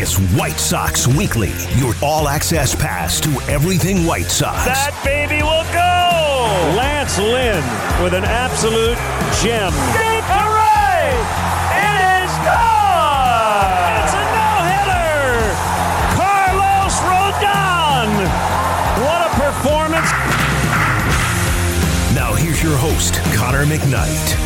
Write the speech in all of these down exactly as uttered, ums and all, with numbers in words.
is White Sox Weekly, your all-access pass to everything White Sox. That baby will go! Lance Lynn with an absolute gem. Deep to right! It is gone! It's a no-hitter! Carlos Rodon! What a performance! Now here's your host, Connor McKnight.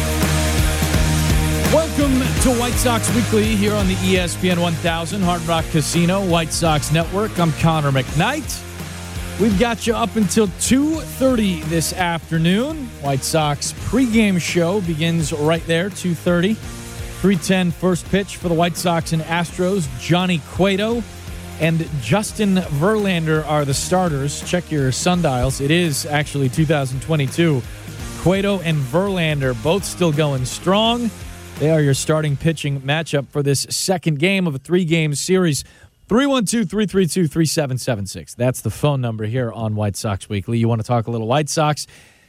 Welcome to White Sox Weekly here on the E S P N one thousand Hard Rock Casino White Sox Network. I'm Connor McKnight. We've got you up until two thirty this afternoon. White Sox pregame show begins right there, two thirty. three ten first pitch for the White Sox and Astros. Johnny Cueto and Justin Verlander are the starters. Check your sundials. It is actually two thousand twenty-two. Cueto and Verlander both still going strong. They are your starting pitching matchup for this second game of a three-game series. three one two, three three two, three seven seven six. That's the phone number here on White Sox Weekly. You want to talk a little White Sox?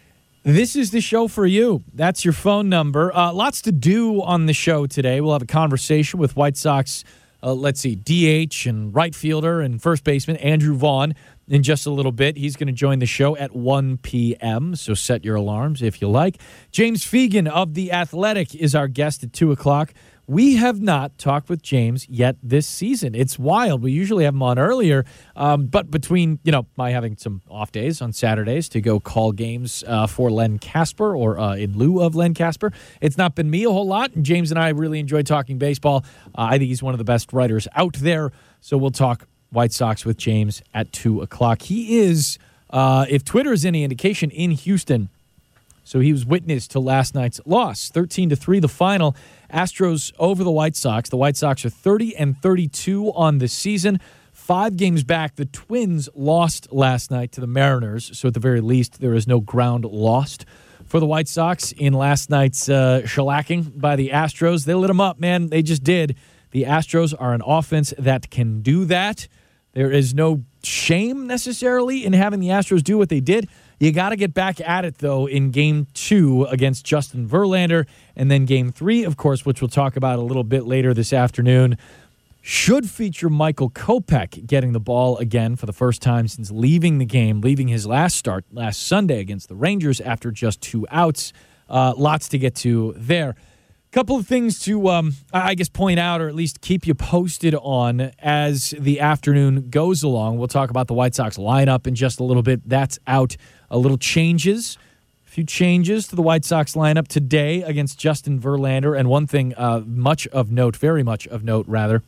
This is the show for you. That's your phone number. Uh, lots to do on the show today. We'll have a conversation with White Sox, uh, let's see, D H and right fielder and first baseman Andrew Vaughn in just a little bit. He's going to join the show at one p.m., so set your alarms if you like. James Fegan of The Athletic is our guest at two o'clock. We have not talked with James yet this season. It's wild. We usually have him on earlier, um, but between, you know, my having some off days on Saturdays to go call games uh, for Len Casper or uh, in lieu of Len Casper, it's not been me a whole lot, and James and I really enjoy talking baseball. Uh, I think he's one of the best writers out there, so we'll talk White Sox with James at two o'clock. He is, uh, if Twitter is any indication, in Houston. So he was witness to last night's loss, thirteen to three, the final. Astros over the White Sox. The White Sox are thirty and thirty-two on the season. Five games back, the Twins lost last night to the Mariners. So at the very least, there is no ground lost for the White Sox in last night's uh, shellacking by the Astros. They lit them up, man. They just did. The Astros are an offense that can do that. There is no shame necessarily in having the Astros do what they did. You got to get back at it, though, in Game two against Justin Verlander. And then Game three, of course, which we'll talk about a little bit later this afternoon, should feature Michael Kopech getting the ball again for the first time since leaving the game, leaving his last start last Sunday against the Rangers after just two outs. Uh, lots to get to there. Couple of things to, um, I guess, point out or at least keep you posted on as the afternoon goes along. We'll talk about the White Sox lineup in just a little bit. That's out. A little changes, a few changes to the White Sox lineup today against Justin Verlander. And one thing uh, much of note, very much of note, rather,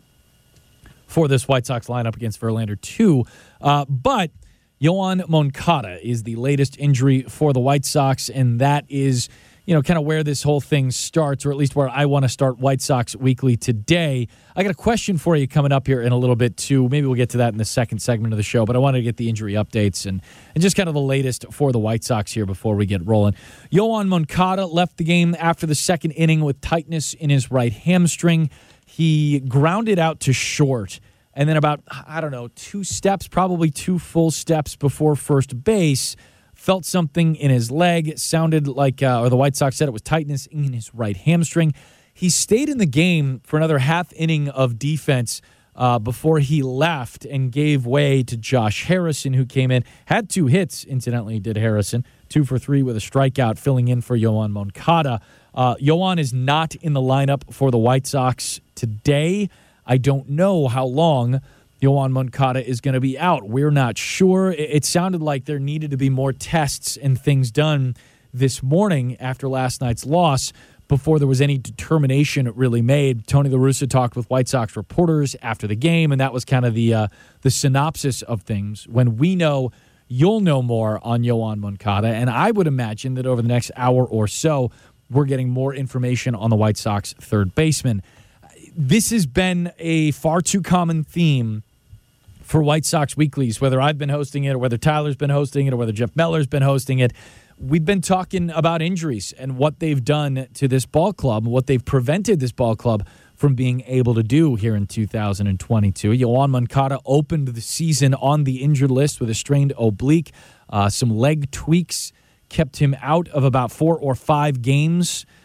for this White Sox lineup against Verlander too. Uh, but Yoan Moncada is the latest injury for the White Sox, and that is, you know, kind of where this whole thing starts, or at least where I want to start White Sox Weekly today. I got a question for you coming up here in a little bit, too. Maybe we'll get to that in the second segment of the show, but I wanted to get the injury updates and, and just kind of the latest for the White Sox here before we get rolling. Yoan Moncada left the game after the second inning with tightness in his right hamstring. He grounded out to short, and then about, I don't know, two steps, probably two full steps before first base, felt something in his leg. It sounded like, uh, or the White Sox said it was tightness in his right hamstring. He stayed in the game for another half inning of defense uh, before he left and gave way to Josh Harrison, who came in, had two hits, incidentally, did Harrison, two for three with a strikeout, filling in for Yoan Moncada. Uh, Yoan is not in the lineup for the White Sox today. I don't know how long Yoan Moncada is going to be out. We're not sure. It sounded like there needed to be more tests and things done this morning after last night's loss before there was any determination really made. Tony La Russa talked with White Sox reporters after the game, and that was kind of the uh, the synopsis of things. When we know, you'll know more on Yoan Moncada, and I would imagine that over the next hour or so, we're getting more information on the White Sox third baseman. This has been a far too common theme for White Sox Weeklies, whether I've been hosting it or whether Tyler's been hosting it or whether Jeff Meller's been hosting it. We've been talking about injuries and what they've done to this ball club, what they've prevented this ball club from being able to do here in two thousand twenty-two. Yoan Moncada opened the season on the injured list with a strained oblique. Uh, some leg tweaks kept him out of about four or five games.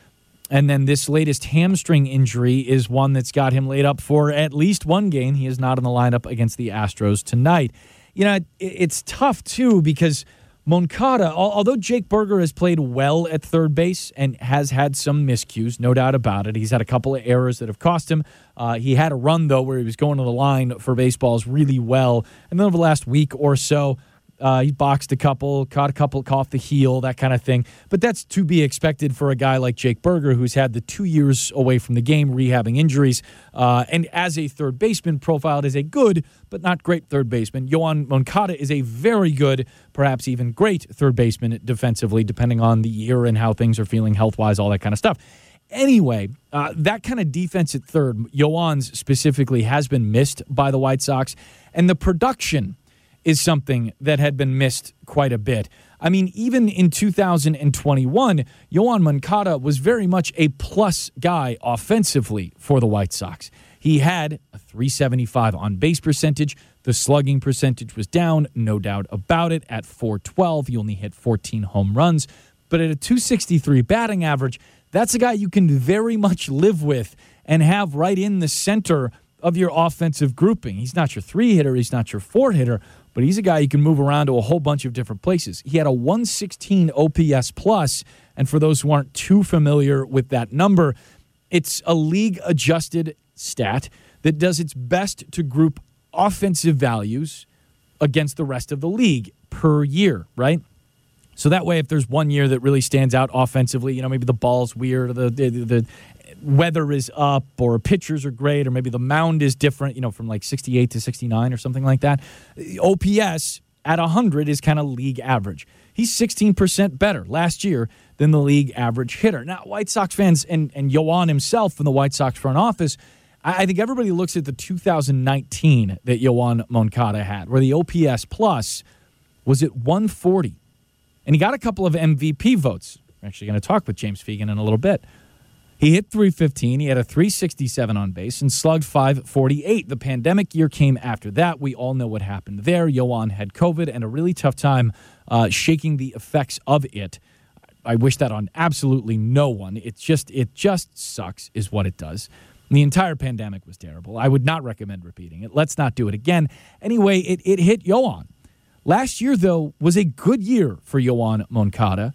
And then this latest hamstring injury is one that's got him laid up for at least one game. He is not in the lineup against the Astros tonight. You know, it, it's tough, too, because Moncada, although Jake Burger has played well at third base and has had some miscues, no doubt about it. He's had a couple of errors that have cost him. Uh, he had a run, though, where he was going to the line for baseballs really well. And then over the last week or so, Uh, he boxed a couple, caught a couple off the heel, that kind of thing. But that's to be expected for a guy like Jake Burger, who's had the two years away from the game, rehabbing injuries. Uh, and as a third baseman, profiled as a good but not great third baseman. Yoan Moncada is a very good, perhaps even great third baseman defensively, depending on the year and how things are feeling health-wise, all that kind of stuff. Anyway, uh, that kind of defense at third, Yoan's specifically, has been missed by the White Sox. And the production is something that had been missed quite a bit. I mean, even in two thousand twenty-one, Yoan Moncada was very much a plus guy offensively for the White Sox. He had a three seventy-five on-base percentage. The slugging percentage was down, no doubt about it, at four twelve. He only hit fourteen home runs. But at a two sixty-three batting average, that's a guy you can very much live with and have right in the center of your offensive grouping. He's not your three-hitter, he's not your four-hitter, but he's a guy you can move around to a whole bunch of different places. He had a one sixteen O P S plus, and for those who aren't too familiar with that number, it's a league-adjusted stat that does its best to group offensive values against the rest of the league per year, right? So that way, if there's one year that really stands out offensively, you know, maybe the ball's weird, or the the, the weather is up, or pitchers are great, or maybe the mound is different, you know, from like sixty-eight to sixty-nine or something like that. O P S at one hundred is kind of league average. He's sixteen percent better last year than the league average hitter. Now, White Sox fans and, and Yoan himself from the White Sox front office, I, I think everybody looks at the two thousand nineteen that Yoan Moncada had, where the O P S plus was at one forty. And he got a couple of M V P votes. We're actually going to talk with James Fegan in a little bit. He hit three fifteen. He had a three sixty-seven on base and slugged five forty-eight. The pandemic year came after that. We all know what happened there. Yoan had COVID and a really tough time uh, shaking the effects of it. I wish that on absolutely no one. It's just, it just sucks is what it does. The entire pandemic was terrible. I would not recommend repeating it. Let's not do it again. Anyway, it, it hit Yoan. Last year, though, was a good year for Yoan Moncada.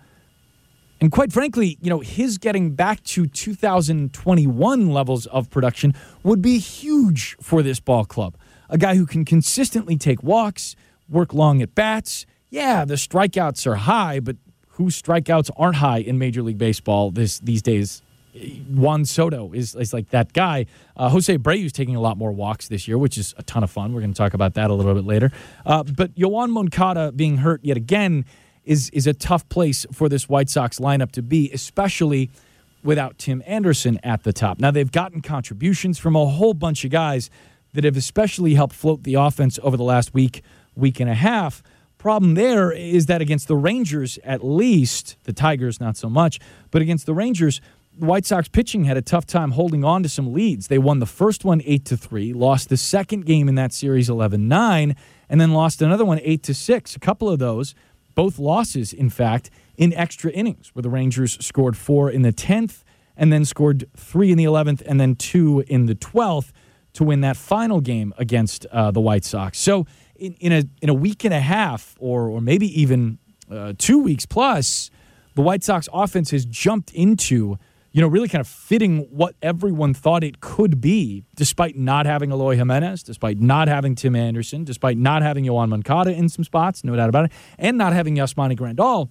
And quite frankly, you know, his getting back to two thousand twenty-one levels of production would be huge for this ball club. A guy who can consistently take walks, work long at bats. Yeah, the strikeouts are high, but whose strikeouts aren't high in Major League Baseball this these days? Juan Soto is, is like that guy. Uh, Jose Abreu's taking a lot more walks this year, which is a ton of fun. We're going to talk about that a little bit later. Uh, but Yoan Moncada being hurt yet again is is a tough place for this White Sox lineup to be, especially without Tim Anderson at the top. Now, they've gotten contributions from a whole bunch of guys that have especially helped float the offense over the last week, week and a half. Problem there is that against the Rangers, at least, the Tigers not so much, but against the Rangers, the White Sox pitching had a tough time holding on to some leads. They won the first one eight to three, lost the second game in that series eleven nine, and then lost another one eight to six. A couple of those, both losses, in fact, in extra innings, where the Rangers scored four in the tenth and then scored three in the eleventh and then two in the twelfth to win that final game against uh, the White Sox. So in, in a in a week and a half, or or maybe even uh, two weeks plus, the White Sox offense has jumped into, you know, really kind of fitting what everyone thought it could be, despite not having Eloy Jimenez, despite not having Tim Anderson, despite not having Yoan Moncada in some spots, no doubt about it, and not having Yasmani Grandal.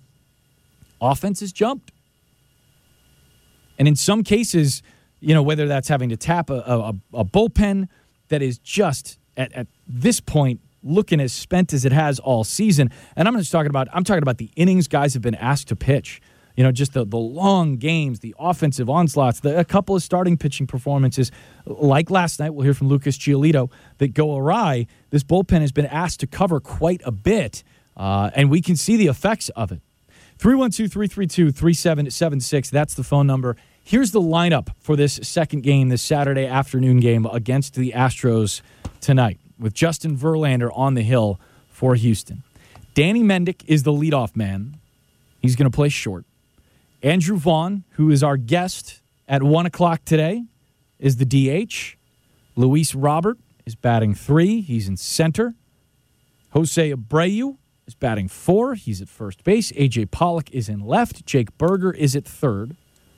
Offense has jumped. And in some cases, you know, whether that's having to tap a, a, a bullpen that is just, at, at this point, looking as spent as it has all season. And I'm just talking about, I'm talking about the innings guys have been asked to pitch. You know, just the, the long games, the offensive onslaughts, the, a couple of starting pitching performances, like last night, we'll hear from Lucas Giolito, that go awry. This bullpen has been asked to cover quite a bit, uh, and we can see the effects of it. three one two, three three two, three seven seven six, that's the phone number. Here's the lineup for this second game, this Saturday afternoon game against the Astros tonight, with Justin Verlander on the hill for Houston. Danny Mendick is the leadoff man. He's going to play short. Andrew Vaughn, who is our guest At one o'clock today is the D H. Luis Robert is batting three. He's in center. Jose Abreu is batting four. He's at first base. A J Pollock is in left. Jake Berger is at third.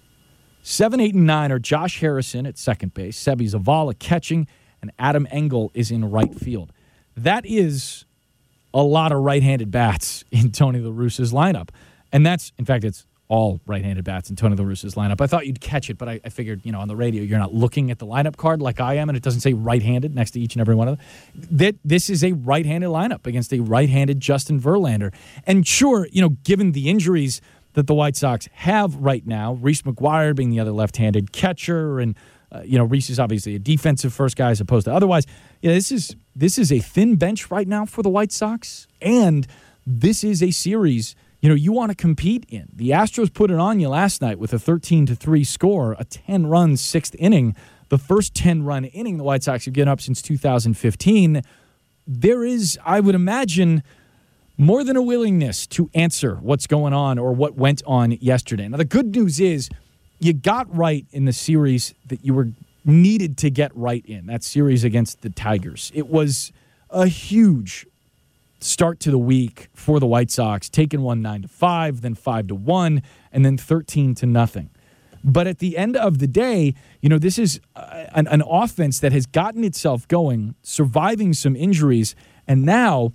Seven, eight, and nine are Josh Harrison at second base. Sebi Zavala catching. And Adam Engel is in right field. That is a lot of right-handed bats in Tony La Russa's lineup. And that's, in fact, it's all right-handed bats in Tony La Russa's lineup. I thought you'd catch it, but I, I figured, you know, on the radio, you're not looking at the lineup card like I am, and it doesn't say right-handed next to each and every one of them. That this is a right-handed lineup against a right-handed Justin Verlander. And sure, you know, given the injuries that the White Sox have right now, Reese McGuire being the other left-handed catcher, and, uh, you know, Reese is obviously a defensive first guy as opposed to otherwise. Yeah, this is this is a thin bench right now for the White Sox, and this is a series you know, you want to compete in. The Astros put it on you last night with a thirteen to three score, a ten-run sixth inning, the first ten-run inning the White Sox have given up since two thousand fifteen. There is, I would imagine, more than a willingness to answer what's going on or what went on yesterday. Now, the good news is you got right in the series that you were needed to get right in, that series against the Tigers. It was a huge start to the week for the White Sox, taking one nine to five, then five to one, and then thirteen to nothing. But at the end of the day, you know, this is an, an offense that has gotten itself going, surviving some injuries, and now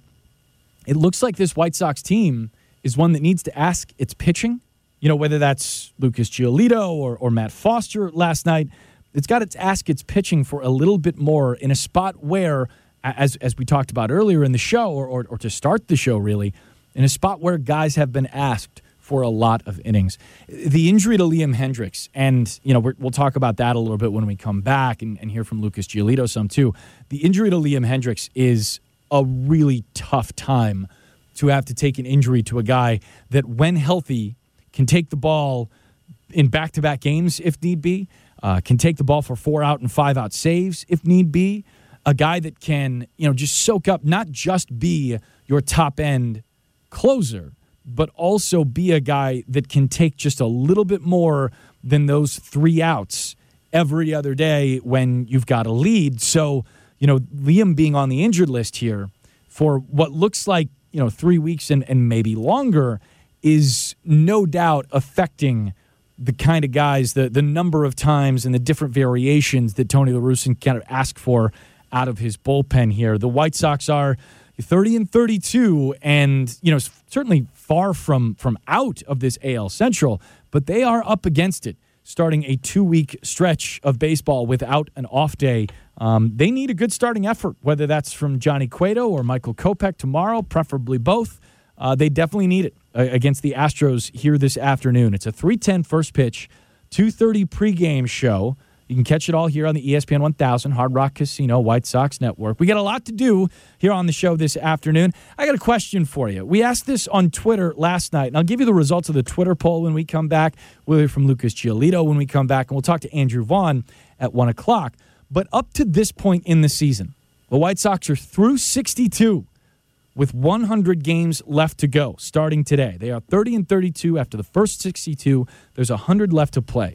it looks like this White Sox team is one that needs to ask its pitching. You know, whether that's Lucas Giolito or, or Matt Foster last night, it's got to ask its pitching for a little bit more in a spot where, as as we talked about earlier in the show, or, or or to start the show really, in a spot where guys have been asked for a lot of innings. The injury to Liam Hendriks, and you know we're, we'll talk about that a little bit when we come back and, and hear from Lucas Giolito some too. The injury to Liam Hendriks is a really tough time to have to take an injury to a guy that, when healthy, can take the ball in back-to-back games if need be, uh, can take the ball for four-out and five-out saves if need be. A guy that can, you know, just soak up, not just be your top-end closer, but also be a guy that can take just a little bit more than those three outs every other day when you've got a lead. So, you know, Liam being on the injured list here for what looks like, you know, three weeks and, and maybe longer is no doubt affecting the kind of guys, the the number of times and the different variations that Tony La Russa kind of asked for out of his bullpen here. The White Sox are thirty and thirty-two, and you know certainly far from from out of this A L Central, but they are up against it, starting a two-week stretch of baseball without an off day. Um, they need a good starting effort, whether that's from Johnny Cueto or Michael Kopech tomorrow, preferably both. Uh, they definitely need it uh, against the Astros here this afternoon. It's a three ten first pitch, two thirty pregame show. You can catch it all here on the E S P N one thousand, Hard Rock Casino, White Sox Network. We got a lot to do here on the show this afternoon. I got a question for you. We asked this on Twitter last night, and I'll give you the results of the Twitter poll when we come back. We'll hear from Lucas Giolito when we come back, and we'll talk to Andrew Vaughn at one o'clock. But up to this point in the season, the White Sox are through sixty-two with one hundred games left to go starting today. They are thirty and thirty-two after the first sixty-two. There's one hundred left to play.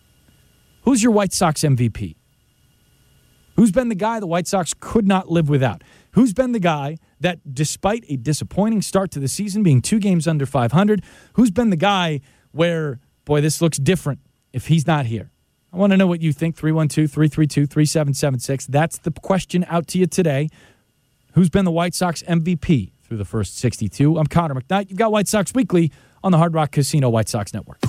Who's your White Sox M V P? Who's been the guy the White Sox could not live without? Who's been the guy that, despite a disappointing start to the season, being two games under five hundred, who's been the guy where, boy, this looks different if he's not here? I want to know what you think. three one two, three three two, three seven seven six. That's the question out to you today. Who's been the White Sox M V P through the first sixty-two? I'm Connor McKnight. You've got White Sox Weekly on the Hard Rock Casino White Sox Network.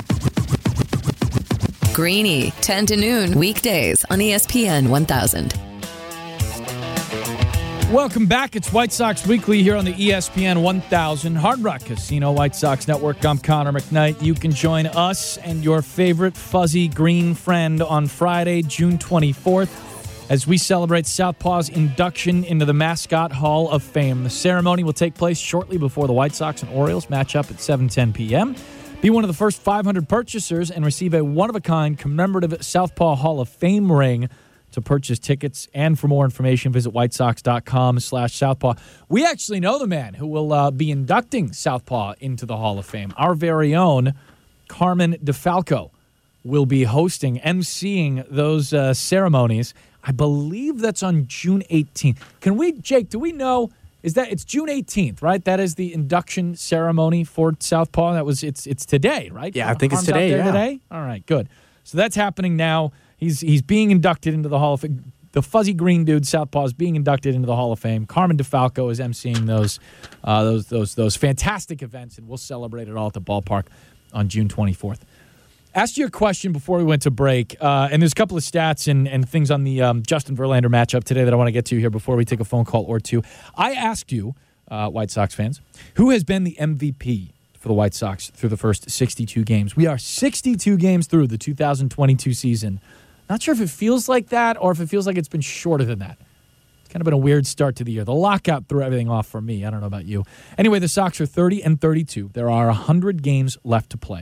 Greeny, ten to noon, weekdays on E S P N one thousand. Welcome back. It's White Sox Weekly here on the E S P N one thousand, Hard Rock Casino, White Sox Network. I'm Connor McKnight. You can join us and your favorite fuzzy green friend on Friday, June twenty-fourth, as we celebrate Southpaw's induction into the Mascot Hall of Fame. The ceremony will take place shortly before the White Sox and Orioles match up at seven ten p.m. Be one of the first five hundred purchasers and receive a one-of-a-kind commemorative Southpaw Hall of Fame ring. To purchase tickets and for more information, visit whitesox.com slash Southpaw. We actually know the man who will uh, be inducting Southpaw into the Hall of Fame, our very own Carmen DeFalco. will be hosting, emceeing those uh, ceremonies. I believe that's on June eighteenth. Can we, Jake, do we know, is that, it's June eighteenth, right? That is the induction ceremony for Southpaw. That was, it's it's today, right? Yeah, I think Harm's it's today, out there yeah. today? All right, good. So that's happening now. He's he's being inducted into the Hall of Fame. The fuzzy green dude, Southpaw, is being inducted into the Hall of Fame. Carmen DeFalco is emceeing those, uh, those, those, those fantastic events, and we'll celebrate it all at the ballpark on June twenty-fourth. Asked you a question before we went to break, uh, and there's a couple of stats and, and things on the um, Justin Verlander matchup today that I want to get to here before we take a phone call or two. I asked you, uh, White Sox fans, who has been the M V P for the White Sox through the first sixty-two games. We are sixty-two games through the two thousand twenty-two season. Not sure if it feels like that or if it feels like it's been shorter than that. It's kind of been a weird start to the year. The lockout threw everything off for me. I don't know about you. Anyway, the Sox are thirty and thirty-two. There are one hundred games left to play.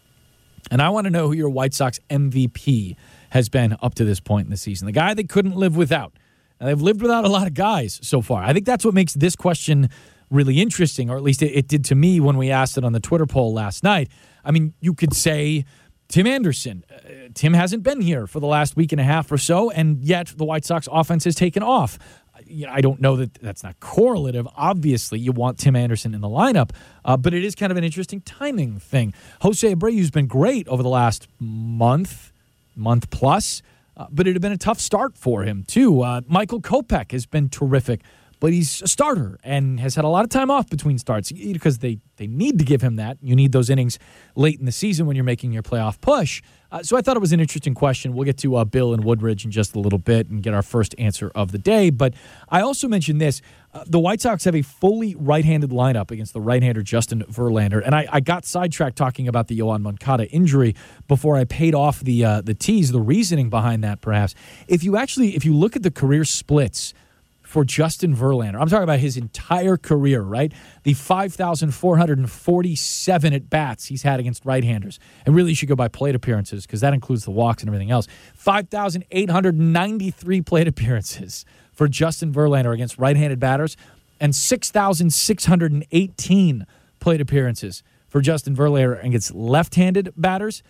And I want to know who your White Sox M V P has been up to this point in the season. The guy they couldn't live without. And they've lived without a lot of guys so far. I think that's what makes this question really interesting, or at least it, it did to me when we asked it on the Twitter poll last night. I mean, you could say Tim Anderson. Uh, Tim hasn't been here for the last week and a half or so, and yet the White Sox offense has taken off. You know, I don't know that that's not correlative. Obviously, you want Tim Anderson in the lineup, uh, but it is kind of an interesting timing thing. Jose Abreu's been great over the last month, month plus, uh, but it had been a tough start for him, too. Uh, Michael Kopech has been terrific, but he's a starter and has had a lot of time off between starts because they, they need to give him that. You need those innings late in the season when you're making your playoff push. Uh, so I thought it was an interesting question. We'll get to uh, Bill and Woodridge in just a little bit and get our first answer of the day. But I also mentioned this. Uh, the White Sox have a fully right-handed lineup against the right-hander Justin Verlander. And I, I got sidetracked talking about the Yoan Moncada injury before I paid off the uh, the tease, the reasoning behind that perhaps. If you actually, if you look at the career splits for Justin Verlander, I'm talking about his entire career, right? The five thousand four hundred forty-seven at-bats he's had against right-handers. And really, you should go by plate appearances because that includes the walks and everything else. five thousand eight hundred ninety-three plate appearances for Justin Verlander against right-handed batters and six thousand six hundred eighteen plate appearances for Justin Verlander against left-handed batters.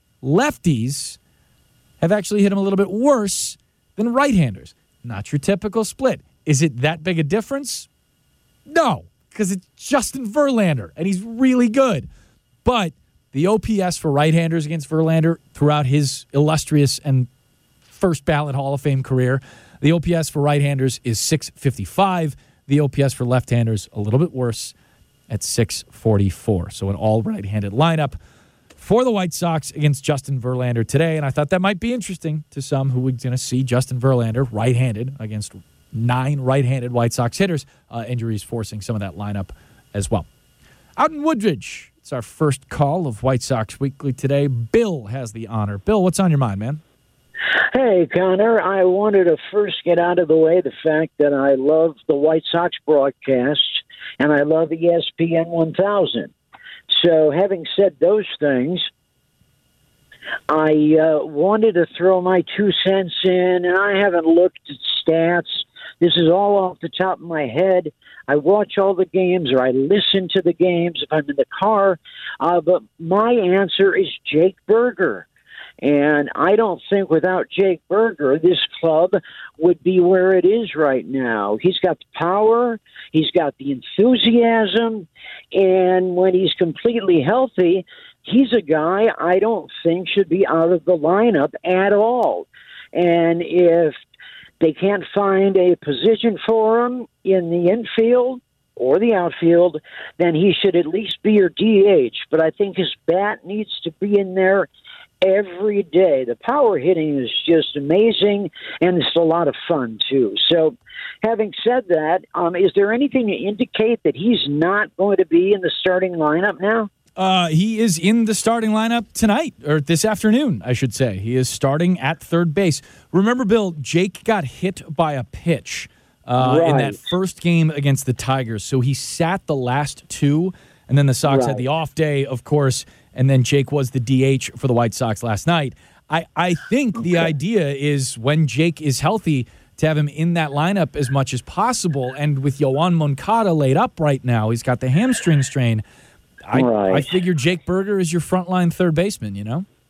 Lefties have actually hit him a little bit worse than right-handers. Not your typical split. Is it that big a difference? No, because it's Justin Verlander, and he's really good. But the O P S for right-handers against Verlander throughout his illustrious and first-ballot Hall of Fame career, the O P S for right-handers is six fifty-five. The O P S for left-handers, a little bit worse, at six forty-four. So an all right-handed lineup for the White Sox against Justin Verlander today. And I thought that might be interesting to some who were going to see Justin Verlander right-handed against nine right-handed White Sox hitters. Uh, injuries forcing some of that lineup as well. Out in Woodridge, it's our first call of White Sox Weekly today. Bill has the honor. Bill, what's on your mind, man? Hey, Connor, I wanted to first get out of the way the fact that I love the White Sox broadcasts and I love E S P N one thousand. So having said those things, I uh, wanted to throw my two cents in, and I haven't looked at stats. This is all off the top of my head. I watch all the games, or I listen to the games if I'm in the car. Uh, but my answer is Jake Burger. And I don't think without Jake Burger, this club would be where it is right now. He's got the power. He's got the enthusiasm. And when he's completely healthy, he's a guy I don't think should be out of the lineup at all. And if they can't find a position for him in the infield or the outfield, then he should at least be your D H. But I think his bat needs to be in there every day. The power hitting is just amazing, and it's a lot of fun, too. So having said that, um, is there anything to indicate that he's not going to be in the starting lineup now? Uh, he is in the starting lineup tonight, or this afternoon, I should say. He is starting at third base. Remember, Bill, Jake got hit by a pitch uh, right. in that first game against the Tigers, so he sat the last two, and then the Sox right. had the off day, of course, and then Jake was the D H for the White Sox last night. I, I think okay. the idea is when Jake is healthy to have him in that lineup as much as possible. And with Yoan Moncada laid up right now, he's got the hamstring strain. I, right. I figure Jake Burger is your frontline third baseman, you know?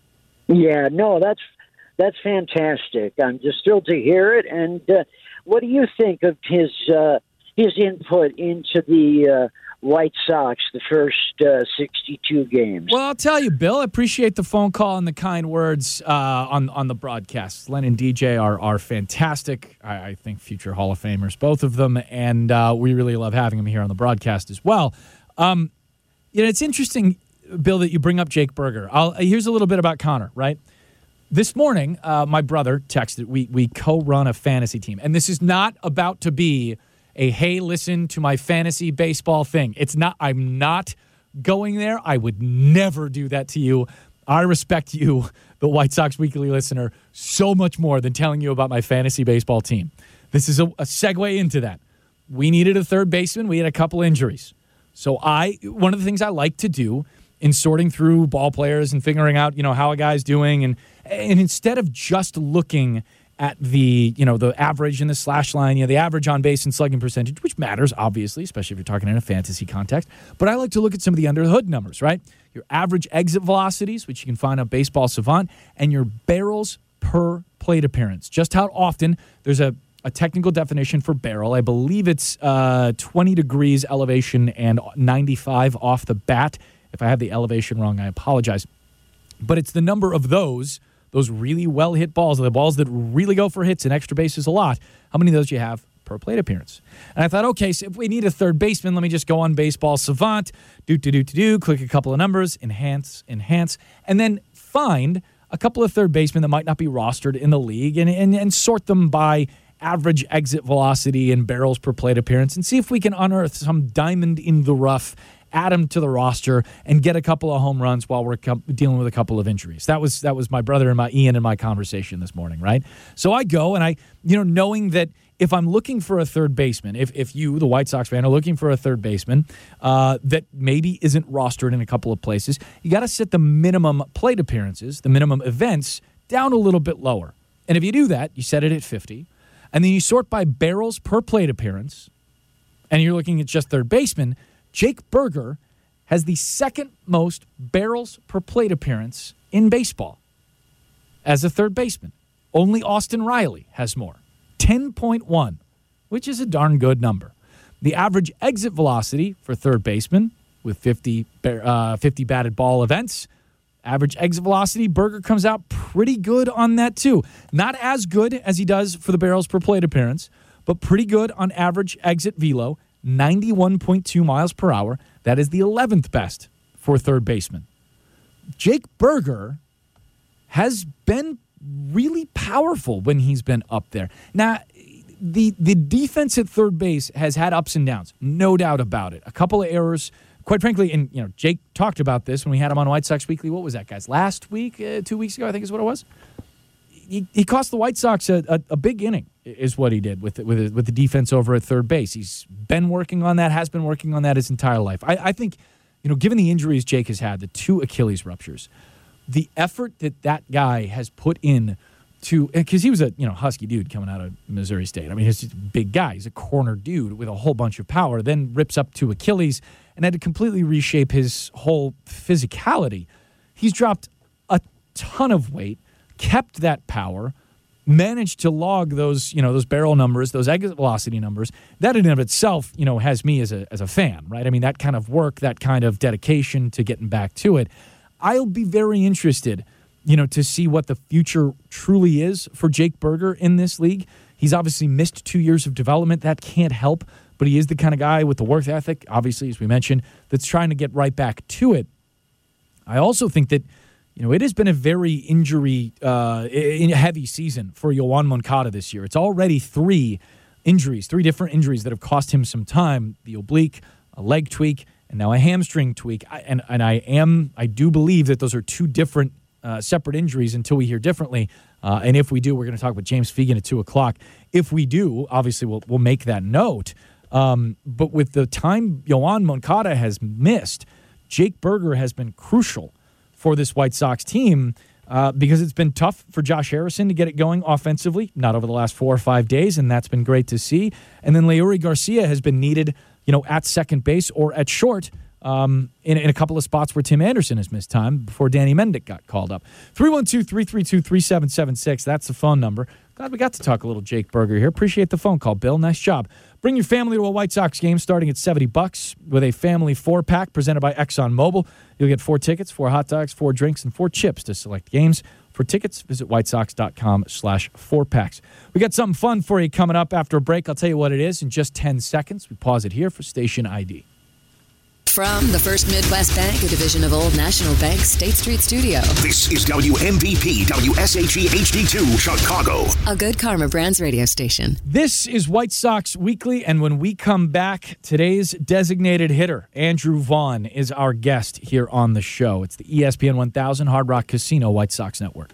Yeah, no, that's that's fantastic. I'm just thrilled to hear it. And uh, what do you think of his uh, his input into the uh, White Sox, the first uh, sixty-two games? Well, I'll tell you, Bill, I appreciate the phone call and the kind words uh, on on the broadcast. Len and D J are are fantastic. I, I think future Hall of Famers, both of them, and uh, we really love having them here on the broadcast as well. Um, you know, it's interesting, Bill, that you bring up Jake Burger. I'll, here's a little bit about Connor, right? This morning, uh, my brother texted, we, we co-run a fantasy team, and this is not about to be a, hey, listen to my fantasy baseball thing. It's not, I'm not going there. I would never do that to you. I respect you, the White Sox Weekly listener, so much more than telling you about my fantasy baseball team. This is a, a segue into that. We needed a third baseman. We had a couple injuries. So I, one of the things I like to do in sorting through ball players and figuring out, you know, how a guy's doing, and and instead of just looking at the, you know, the average and the slash line, you know, the average on base and slugging percentage, which matters, obviously, especially if you're talking in a fantasy context. But I like to look at some of the under the hood numbers, right? Your average exit velocities, which you can find on Baseball Savant, and your barrels per plate appearance. Just how often, there's a, a technical definition for barrel. I believe it's uh, twenty degrees elevation and ninety-five off the bat. If I have the elevation wrong, I apologize. But it's the number of those, those really well-hit balls, the balls that really go for hits and extra bases a lot, how many of those you have per plate appearance. And I thought, okay, so if we need a third baseman, let me just go on Baseball Savant, do-do-do-do-do, click a couple of numbers, enhance, enhance, and then find a couple of third basemen that might not be rostered in the league and, and, and sort them by average exit velocity and barrels per plate appearance and see if we can unearth some diamond in the rough, add them to the roster, and get a couple of home runs while we're co- dealing with a couple of injuries. That was that was my brother and my Ian and my conversation this morning, right? So I go and I, you know, knowing that if I'm looking for a third baseman, if if you, the White Sox fan, are looking for a third baseman uh, that maybe isn't rostered in a couple of places, you got to set the minimum plate appearances, the minimum events, down a little bit lower. And if you do that, you set it at fifty, and then you sort by barrels per plate appearance, and you're looking at just third baseman. Jake Burger has the second most barrels per plate appearance in baseball as a third baseman. Only Austin Riley has more, ten point one, which is a darn good number. The average exit velocity for third baseman with fifty, uh, fifty batted ball events, average exit velocity, Burger comes out pretty good on that too. Not as good as he does for the barrels per plate appearance, but pretty good on average exit velo, ninety-one point two miles per hour. That is the eleventh best for third baseman. Jake Burger has been really powerful when he's been up there. Now, the the defense at third base has had ups and downs, no doubt about it. A couple of errors, quite frankly, and you know, Jake talked about this when we had him on White Sox Weekly. What was that, guys? Last week, uh, two weeks ago, I think is what it was. He, he cost the White Sox a, a, a big inning, is what he did with the, with the, with the defense over at third base. He's been working on that, has been working on that his entire life. I, I think, you know, given the injuries Jake has had, the two Achilles ruptures, the effort that that guy has put in to, because he was a, you know, husky dude coming out of Missouri State. I mean, he's just a big guy. He's a corner dude with a whole bunch of power, then rips up to Achilles and had to completely reshape his whole physicality. He's dropped a ton of weight, kept that power, managed to log those, you know, those barrel numbers, those exit velocity numbers. That in and of itself, you know, has me as a as a fan, right? I mean, that kind of work, that kind of dedication to getting back to it. I'll be very interested, you know, to see what the future truly is for Jake Burger in this league. He's obviously missed two years of development. That can't help, but he is the kind of guy with the work ethic, obviously, as we mentioned, that's trying to get right back to it. I also think that, you know, it has been a very injury uh, heavy season for Yoan Moncada this year. It's already three injuries, three different injuries that have cost him some time: the oblique, a leg tweak, and now a hamstring tweak. I, and and I am I do believe that those are two different, uh, separate injuries until we hear differently. Uh, and if we do, we're going to talk with James Fegan at two o'clock. If we do, obviously we'll we'll make that note. Um, but with the time Yoan Moncada has missed, Jake Burger has been crucial for this White Sox team uh, because it's been tough for Josh Harrison to get it going offensively, not over the last four or five days, and that's been great to see. And then Leury Garcia has been needed, you know, at second base or at short um, in, in a couple of spots where Tim Anderson has missed time before Danny Mendick got called up. three one two, three three two, three seven seven six. That's the phone number. Glad we got to talk a little Jake Berger here. Appreciate the phone call, Bill. Nice job. Bring your family to a White Sox game starting at seventy bucks with a family four-pack presented by ExxonMobil. You'll get four tickets, four hot dogs, four drinks, and four chips to select games. For tickets, visit whitesox.com slash four-packs. We got something fun for you coming up after a break. I'll tell you what it is in just ten seconds. We pause it here for station I D. From the First Midwest Bank, a division of Old National Bank, State Street Studio. This is W M V P W S H E H D two Chicago, A Good Karma Brands radio station. This is White Sox Weekly, and when we come back, today's designated hitter, Andrew Vaughn, is our guest here on the show. It's the E S P N one thousand Hard Rock Casino White Sox Network.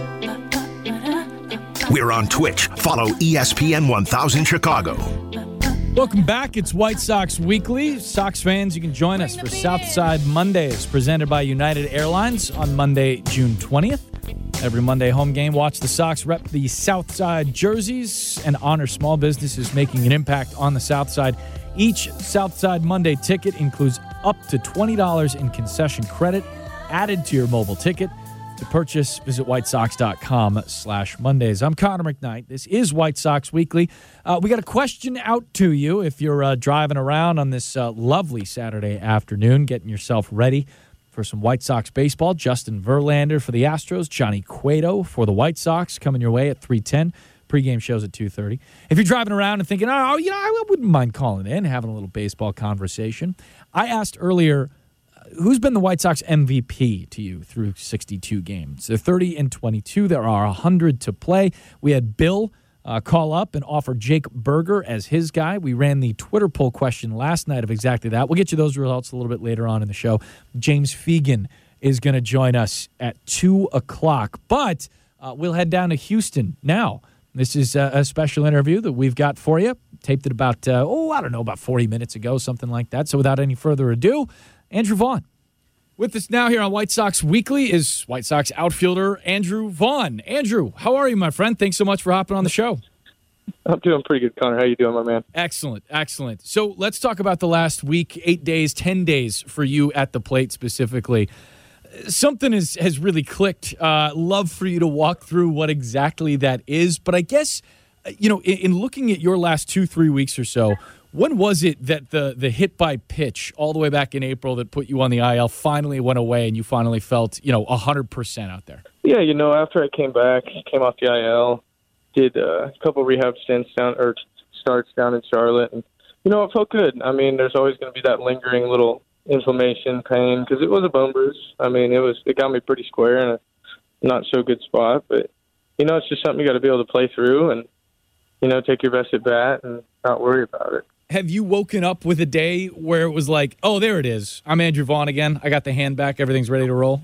We're on Twitch. Follow E S P N one thousand Chicago. Welcome back. It's White Sox Weekly. Sox fans, you can join us for Southside Mondays, presented by United Airlines on Monday, June twentieth. Every Monday home game, watch the Sox rep the Southside jerseys and honor small businesses making an impact on the Southside. Each Southside Monday ticket includes up to twenty dollars in concession credit added to your mobile ticket. To purchase, visit whitesox.com slash Mondays. I'm Connor McKnight. This is White Sox Weekly. Uh, we got a question out to you if you're uh, driving around on this uh, lovely Saturday afternoon, getting yourself ready for some White Sox baseball. Justin Verlander for the Astros, Johnny Cueto for the White Sox coming your way at three ten. Pregame shows at two thirty. If you're driving around and thinking, oh, you know, I wouldn't mind calling in, having a little baseball conversation. I asked earlier, who's been the White Sox M V P to you through sixty-two games? They're thirty and twenty-two. There are one hundred to play. We had Bill uh, call up and offer Jake Berger as his guy. We ran the Twitter poll question last night of exactly that. We'll get you those results a little bit later on in the show. James Fegan is going to join us at two o'clock. But uh, we'll head down to Houston now. This is a, a special interview that we've got for you. Taped it about, uh, oh, I don't know, about forty minutes ago, something like that. So without any further ado, Andrew Vaughn. With us now here on White Sox Weekly is White Sox outfielder Andrew Vaughn. Andrew, how are you, my friend? Thanks so much for hopping on the show. I'm doing pretty good, Connor. How you doing, my man? Excellent, excellent. So let's talk about the last week, eight days, ten days for you at the plate specifically. Something has, has really clicked. Uh, love for you to walk through what exactly that is. But I guess, you know, in, in looking at your last two, three weeks or so, when was it that the the hit by pitch all the way back in April that put you on the I L finally went away and you finally felt, you know, one hundred percent out there? Yeah, you know, after I came back, came off the I L, did uh, a couple rehab stints down or starts down in Charlotte, and you know, it felt good. I mean, there's always going to be that lingering little inflammation, pain, because it was a bone bruise. I mean, it was it got me pretty square in a not so good spot, but you know, it's just something you got to be able to play through and you know, take your best at bat and not worry about it. Have you woken up with a day where it was like, oh, there it is. I'm Andrew Vaughn again. I got the hand back. Everything's ready to roll?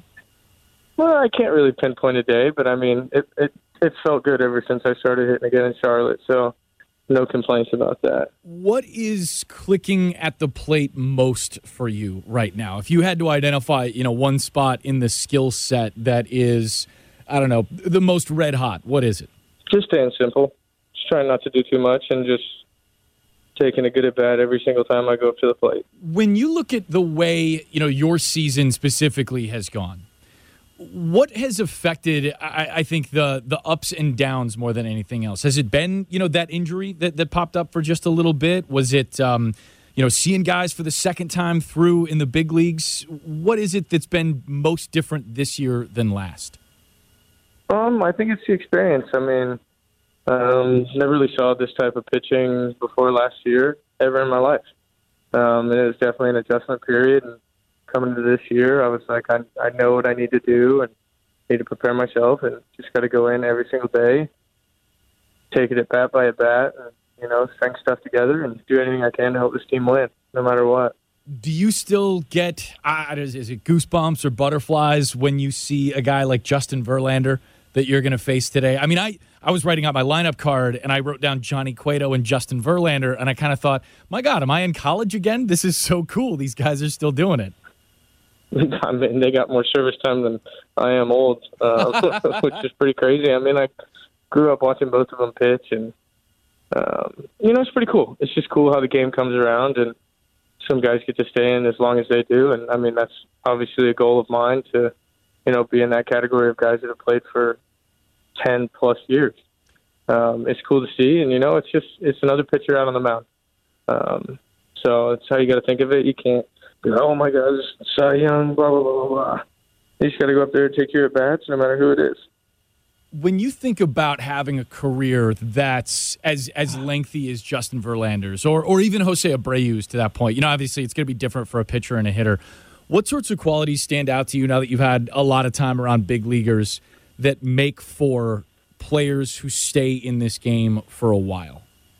Well, I can't really pinpoint a day, but I mean, it it, it felt good ever since I started hitting again in Charlotte. So no complaints about that. What is clicking at the plate most for you right now? If you had to identify, you know, one spot in the skill set that is, I don't know, the most red hot, what is it? Just staying simple. Just trying not to do too much and just taking a good at bat every single time I go up to the plate. When you look at the way, you know, your season specifically has gone, what has affected, I, I think, the the ups and downs more than anything else? Has it been, you know, that injury that, that popped up for just a little bit? Was it, um, you know, seeing guys for the second time through in the big leagues? What is it that's been most different this year than last? Um, I think it's the experience. I mean, Um, never really saw this type of pitching before last year ever in my life. Um, and it was definitely an adjustment period. And coming into this year, I was like, I, I know what I need to do and need to prepare myself and just got to go in every single day, take it at bat by at bat, and, you know, string stuff together and do anything I can to help this team win, no matter what. Do you still get, uh, is, is it goosebumps or butterflies when you see a guy like Justin Verlander that you're going to face today? I mean, I, I was writing out my lineup card, and I wrote down Johnny Cueto and Justin Verlander, and I kind of thought, my God, am I in college again? This is so cool. These guys are still doing it. I mean, they got more service time than I am old, uh, which is pretty crazy. I mean, I grew up watching both of them pitch, and, um, you know, it's pretty cool. It's just cool how the game comes around, and some guys get to stay in as long as they do. And, I mean, that's obviously a goal of mine to, you know, be in that category of guys that have played for ten-plus years. Um, it's cool to see, and, you know, it's just it's another pitcher out on the mound. Um, so that's how you got to think of it. You can't be like, oh, my God, it's Cy Young, blah, blah, blah, blah. You just got to go up there and take your at-bats no matter who it is. When you think about having a career that's as as lengthy as Justin Verlander's or or even Jose Abreu's to that point, you know, obviously it's going to be different for a pitcher and a hitter. What sorts of qualities stand out to you now that you've had a lot of time around big leaguers that make for players who stay in this game for a while?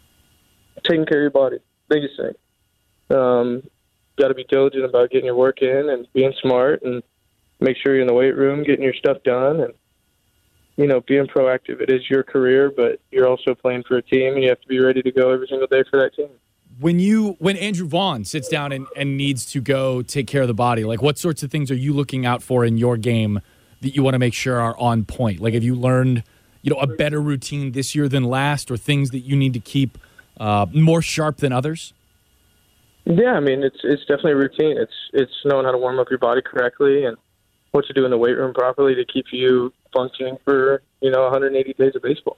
Taking care of your body, biggest thing. Um, got to be diligent about getting your work in and being smart and make sure you're in the weight room, getting your stuff done, and you know, being proactive. It is your career, but you're also playing for a team, and you have to be ready to go every single day for that team. When you, when Andrew Vaughn sits down and, and needs to go take care of the body, like what sorts of things are you looking out for in your game that you want to make sure are on point? Like, have you learned, you know, a better routine this year than last, or things that you need to keep uh, more sharp than others? Yeah, I mean, it's it's definitely a routine. It's it's knowing how to warm up your body correctly and what to do in the weight room properly to keep you functioning for, you know, one hundred eighty days of baseball.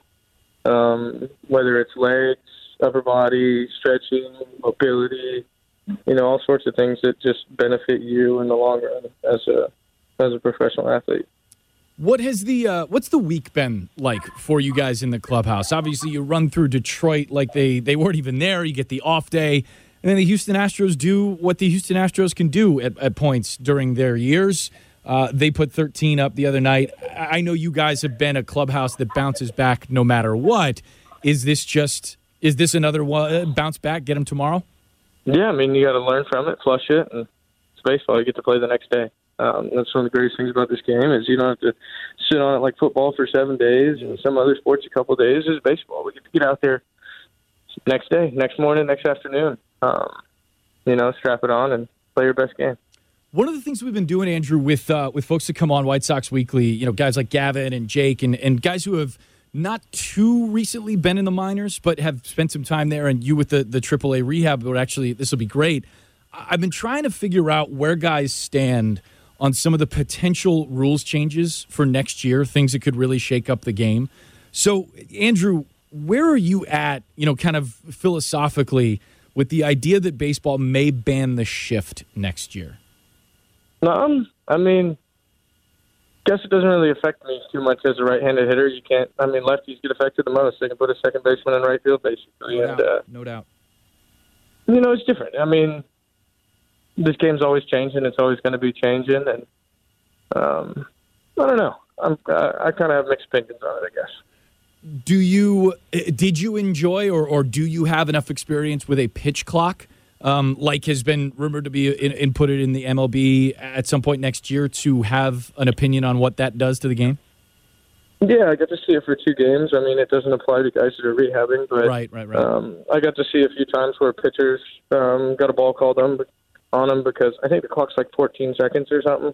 Um, whether it's legs, upper body, stretching, mobility, you know, all sorts of things that just benefit you in the long run as a as a professional athlete. What has the uh, what's the week been like for you guys in the clubhouse? Obviously, you run through Detroit like they, they weren't even there. You get the off day, and then the Houston Astros do what the Houston Astros can do at, at points during their years. Uh, they put thirteen up the other night. I know you guys have been a clubhouse that bounces back no matter what. Is this just is this another one, bounce back? Get them tomorrow? Yeah, I mean, you got to learn from it, flush it, and it's baseball. You get to play the next day. Um, that's one of the greatest things about this game is you don't have to sit on it like football for seven days and some other sports a couple of days. It's baseball. We get to get out there next day, next morning, next afternoon. Um, you know, strap it on and play your best game. One of the things we've been doing, Andrew, with uh, with folks that come on White Sox Weekly, you know, guys like Gavin and Jake and, and guys who have not too recently been in the minors but have spent some time there, and you with the, the triple A rehab, but actually this will be great. I've been trying to figure out where guys stand on some of the potential rules changes for next year, things that could really shake up the game. So, Andrew, where are you at, you know, kind of philosophically with the idea that baseball may ban the shift next year? Um, I mean, guess it doesn't really affect me too much as a right-handed hitter. You can't. I mean, lefties get affected the most. They can put a second baseman in right field, basically. No and, doubt. Uh, no doubt. You know, it's different. I mean, this game's always changing. It's always going to be changing, and um, I don't know. I'm, I, I kind of have mixed opinions on it, I guess. Do you did you enjoy or or do you have enough experience with a pitch clock? Um, like has been rumored to be in, inputted in the M L B at some point next year to have an opinion on what that does to the game? Yeah, I got to see it for two games. I mean, it doesn't apply to guys that are rehabbing, but right, right, right. Um, I got to see a few times where pitchers um, got a ball called on, on them because I think the clock's like fourteen seconds or something.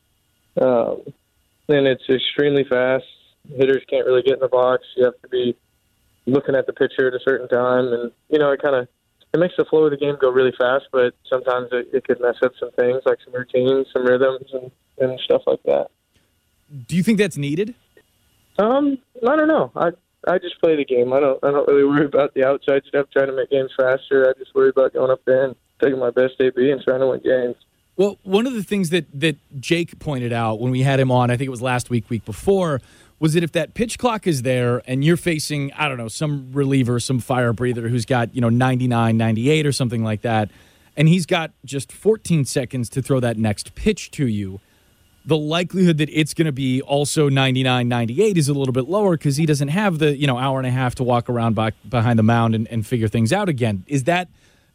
Um, and it's extremely fast. Hitters can't really get in the box. You have to be looking at the pitcher at a certain time, and you know, it kind of it makes the flow of the game go really fast, but sometimes it, it could mess up some things like some routines, some rhythms, and, and stuff like that. Do you think that's needed? Um, I don't know. I I just play the game. I don't I don't really worry about the outside stuff, trying to make games faster. I just worry about going up there and taking my best A B and trying to win games. Well, one of the things that, that Jake pointed out when we had him on, I think it was last week, week before, was that if that pitch clock is there and you're facing, I don't know, some reliever, some fire breather who's got, you know, ninety-nine, ninety-eight or something like that, and he's got just fourteen seconds to throw that next pitch to you, the likelihood that it's going to be also ninety-nine, ninety-eight is a little bit lower because he doesn't have the, you know, hour and a half to walk around by, behind the mound and, and figure things out again. Is that,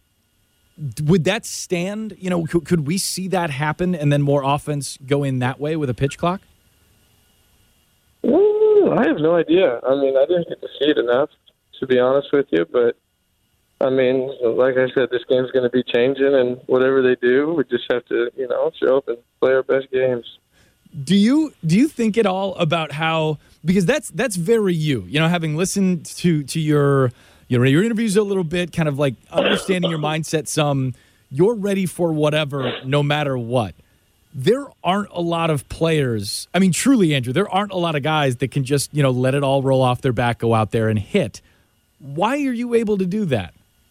would that stand, you know, could, could we see that happen and then more offense go in that way with a pitch clock? Ooh, I have no idea. I mean, I didn't get to see it enough, to be honest with you, but I mean, like I said, this game's going to be changing, and whatever they do, we just have to, you know, show up and play our best games. Do you do you think at all about how, because that's that's very you, you know, having listened to to your you know your interviews a little bit, kind of like understanding your mindset some, you're ready for whatever, no matter what. There aren't a lot of players. I mean, truly, Andrew, there aren't a lot of guys that can just, you know, let it all roll off their back, go out there and hit. Why are you able to do that?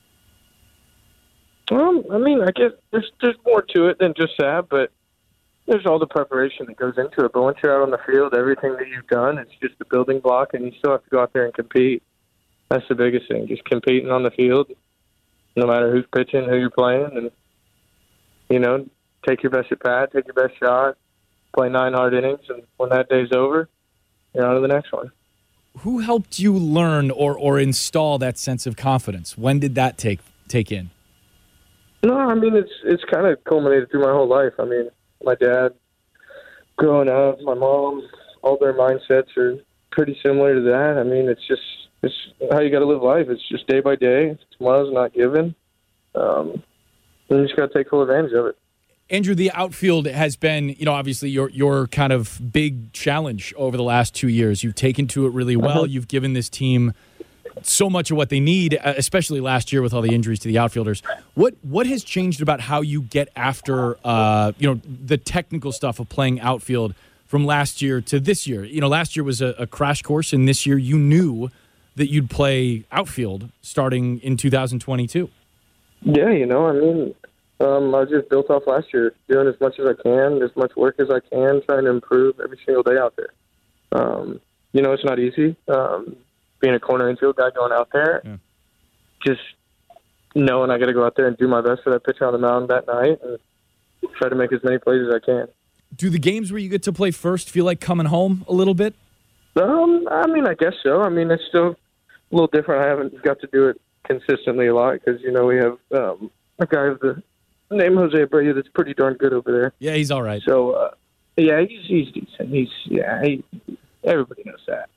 Um, I mean, I guess there's there's more to it than just that, but there's all the preparation that goes into it. But once you're out on the field, everything that you've done, it's just a building block, and you still have to go out there and compete. That's the biggest thing, just competing on the field, no matter who's pitching, who you're playing, and, you know, take your best at bat, take your best shot, play nine hard innings, and when that day's over, you're on to the next one. Who helped you learn or, or install that sense of confidence? When did that take take in? No, I mean, it's it's kind of culminated through my whole life. I mean, my dad, growing up, my mom, all their mindsets are pretty similar to that. I mean, it's just it's how you got to live life. It's just day by day. Tomorrow's not given. Um, and you just got to take full advantage of it. Andrew, the outfield has been, you know, obviously your your kind of big challenge over the last two years. You've taken to it really well. Uh-huh. You've given this team so much of what they need, especially last year with all the injuries to the outfielders. What what has changed about how you get after, uh, you know, the technical stuff of playing outfield from last year to this year? You know, last year was a, a crash course, and this year you knew that you'd play outfield starting in two thousand twenty-two. Yeah, you know, I mean, um, I just built off last year, doing as much as I can, as much work as I can, trying to improve every single day out there. Um, you know, it's not easy. Um, being a corner infield guy going out there, yeah. Just knowing I got to go out there and do my best for that pitcher on the mound that night and try to make as many plays as I can. Do the games where you get to play first feel like coming home a little bit? Um, I mean, I guess so. I mean, it's still a little different. I haven't got to do it consistently a lot because, you know, we have um, a guy of the name Jose Abreu that's pretty darn good over there. Yeah, he's all right. So, uh, yeah, he's, he's decent. He's, yeah, he, everybody knows that.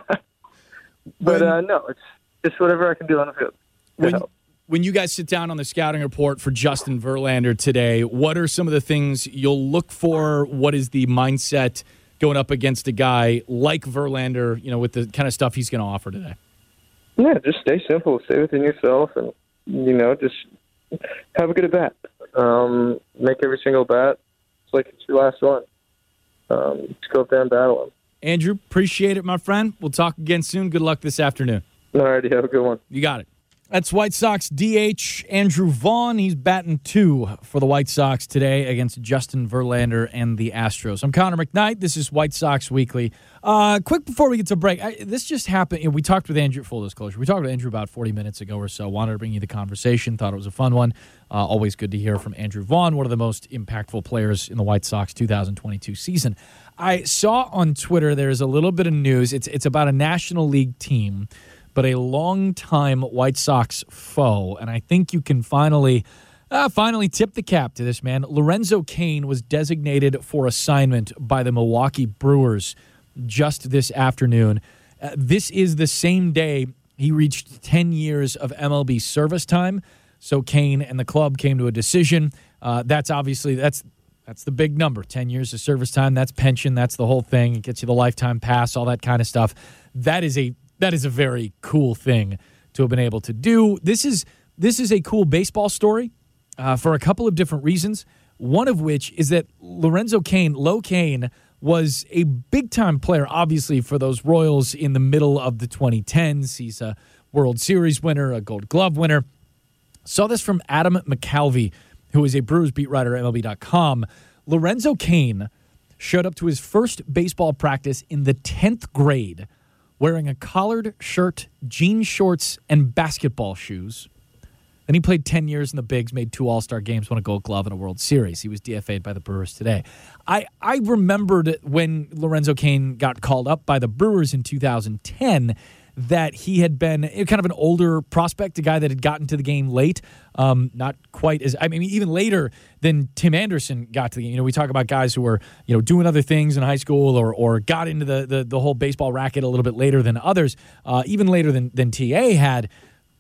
But, uh, no, it's just whatever I can do on the field. When, when you guys sit down on the scouting report for Justin Verlander today, what are some of the things you'll look for? What is the mindset going up against a guy like Verlander, you know, with the kind of stuff he's going to offer today? Yeah, just stay simple. Stay within yourself and, you know, just have a good at bat. Um, make every single bat. It's like it's your last one. Um, just go up there and battle him. Andrew, appreciate it, my friend. We'll talk again soon. Good luck this afternoon. All righty, have a good one. You got it. That's White Sox D H Andrew Vaughn. He's batting two for the White Sox today against Justin Verlander and the Astros. I'm Connor McKnight. This is White Sox Weekly. Uh, quick before we get to break, I, this just happened. You know, we talked with Andrew, full disclosure, we talked with Andrew about forty minutes ago or so. Wanted to bring you the conversation. Thought it was a fun one. Uh, always good to hear from Andrew Vaughn, one of the most impactful players in the White Sox two thousand twenty-two season. I saw on Twitter there's a little bit of news. It's it's about a National League team, but a longtime White Sox foe. And I think you can finally uh, finally tip the cap to this man. Lorenzo Cain was designated for assignment by the Milwaukee Brewers just this afternoon. Uh, this is the same day he reached ten years of M L B service time. So Cain and the club came to a decision. Uh, that's obviously, that's that's the big number, ten years of service time. That's pension. That's the whole thing. It gets you the lifetime pass, all that kind of stuff. That is a That is a very cool thing to have been able to do. This is this is a cool baseball story uh, for a couple of different reasons. One of which is that Lorenzo Cain, Lo Cain, was a big-time player, obviously, for those Royals in the middle of the twenty tens. He's a World Series winner, a Gold Glove winner. Saw this from Adam McCalvey, who is a Brewers beat writer at M L B dot com. Lorenzo Cain showed up to his first baseball practice in the tenth grade, wearing a collared shirt, jean shorts, and basketball shoes. Then he played ten years in the bigs, made two All-Star games, won a Gold Glove and a World Series. He was D F A'd by the Brewers today. I, I remembered when Lorenzo Cain got called up by the Brewers in two thousand ten that he had been kind of an older prospect, a guy that had gotten to the game late, um, not quite as, I mean, even later than Tim Anderson got to the game. You know, we talk about guys who were, you know, doing other things in high school or or got into the the, the whole baseball racket a little bit later than others, uh, even later than, than T A had.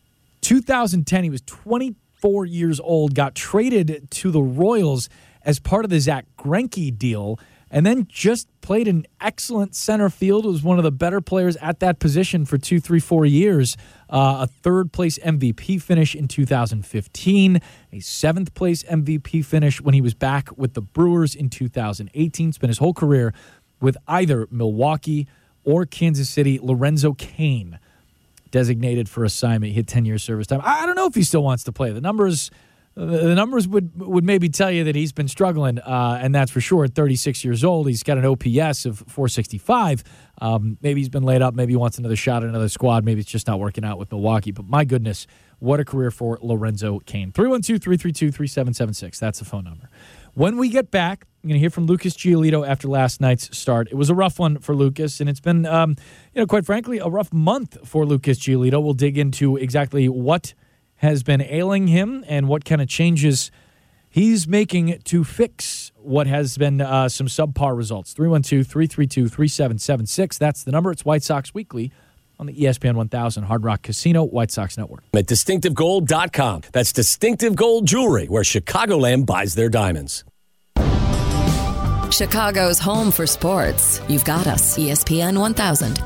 two thousand ten, he was twenty-four years old, got traded to the Royals as part of the Zach Greinke deal, and then just played an excellent center field, was one of the better players at that position for two, three, four years. Uh, a third-place M V P finish in two thousand fifteen, a seventh-place M V P finish when he was back with the Brewers in two thousand eighteen. Spent his whole career with either Milwaukee or Kansas City. Lorenzo Cain, designated for assignment. He hit ten years service time. I don't know if he still wants to play. The numbers the numbers would would maybe tell you that he's been struggling, uh, and that's for sure. At thirty-six years old, he's got an O P S of four sixty-five. Um, maybe he's been laid up. Maybe he wants another shot at another squad. Maybe it's just not working out with Milwaukee. But my goodness, what a career for Lorenzo Cain. three one two, three three two, three seven seven six. That's the phone number. When we get back, I'm going to hear from Lucas Giolito after last night's start. It was a rough one for Lucas, and it's been, um, you know, quite frankly, a rough month for Lucas Giolito. We'll dig into exactly what has been ailing him and what kind of changes he's making to fix what has been uh, some subpar results. three one two, three three two, three seven seven six. That's the number. It's White Sox Weekly on the E S P N one thousand Hard Rock Casino White Sox Network. At distinctive gold dot com. That's Distinctive Gold Jewelry, where Chicagoland buys their diamonds. Chicago's home for sports. You've got us. E S P N one thousand.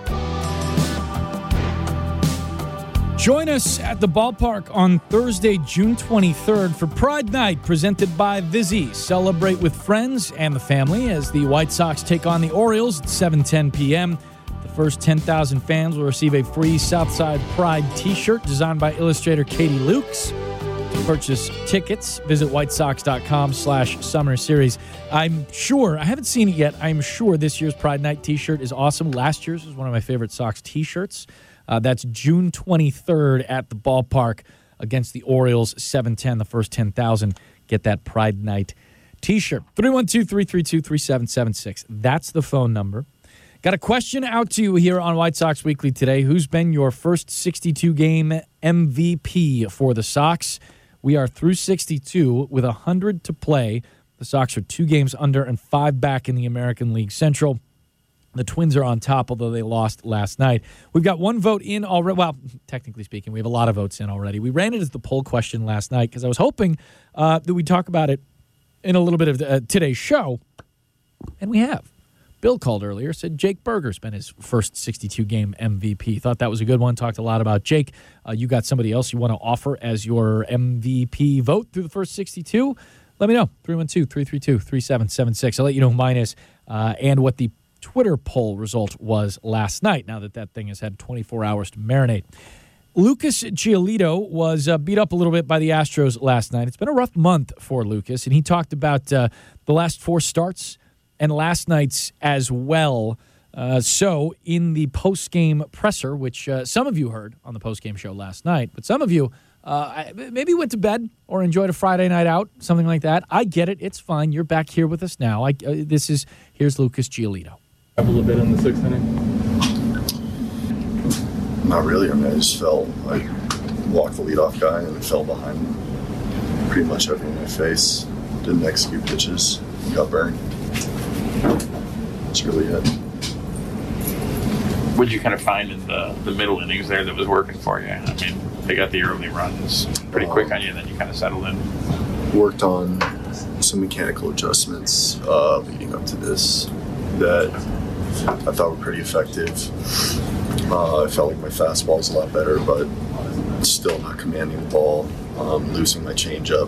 Join us at the ballpark on Thursday, June twenty-third for Pride Night, presented by Vizzy. Celebrate with friends and the family as the White Sox take on the Orioles at seven ten p.m. The first ten thousand fans will receive a free Southside Pride t-shirt designed by illustrator Katie Lukes. To purchase tickets, visit whitesox.com slash summer series. I'm sure, I haven't seen it yet, I'm sure this year's Pride Night t-shirt is awesome. Last year's was one of my favorite Sox t-shirts. Uh, that's June twenty-third at the ballpark against the Orioles, seven ten, the first ten thousand. Get that Pride Night t-shirt. three one two, three three two, three seven seven six. That's the phone number. Got a question out to you here on White Sox Weekly today. Who's been your first sixty-two game M V P for the Sox? We are through sixty-two with one hundred to play. The Sox are two games under and five back in the American League Central. The Twins are on top, although they lost last night. We've got one vote in already. Well, technically speaking, we have a lot of votes in already. We ran it as the poll question last night because I was hoping uh, that we'd talk about it in a little bit of uh, today's show, and we have. Bill called earlier, said Jake Berger's been his first sixty-two game M V P. Thought that was a good one. Talked a lot about Jake. Uh, you got somebody else you want to offer as your M V P vote through the first sixty-two? Let me know. three one two, three three two, three seven seven six. I'll let you know who mine is uh, and what the Twitter poll result was last night, now that that thing has had twenty-four hours to marinate. Lucas Giolito was uh, beat up a little bit by the Astros last night. It's been a rough month for Lucas, and he talked about uh, the last four starts and last night's as well. Uh, so in the post-game presser, which uh, some of you heard on the post-game show last night, but some of you uh, maybe went to bed or enjoyed a Friday night out, something like that. I get it. It's fine. You're back here with us now. I, uh, this is Here's Lucas Giolito. A little bit in the sixth inning? Not really. I mean, I just felt like walked the leadoff guy and it fell behind pretty much everything in my face. Didn't execute pitches. Got burned. That's really it. What did you kind of find in the, the middle innings there that was working for you? I mean, they got the early runs pretty quick um, on you, and then you kind of settled in. Worked on some mechanical adjustments uh, leading up to this that I thought were pretty effective. Uh, I felt like my fastball was a lot better, but still not commanding the ball. Um, losing my changeup.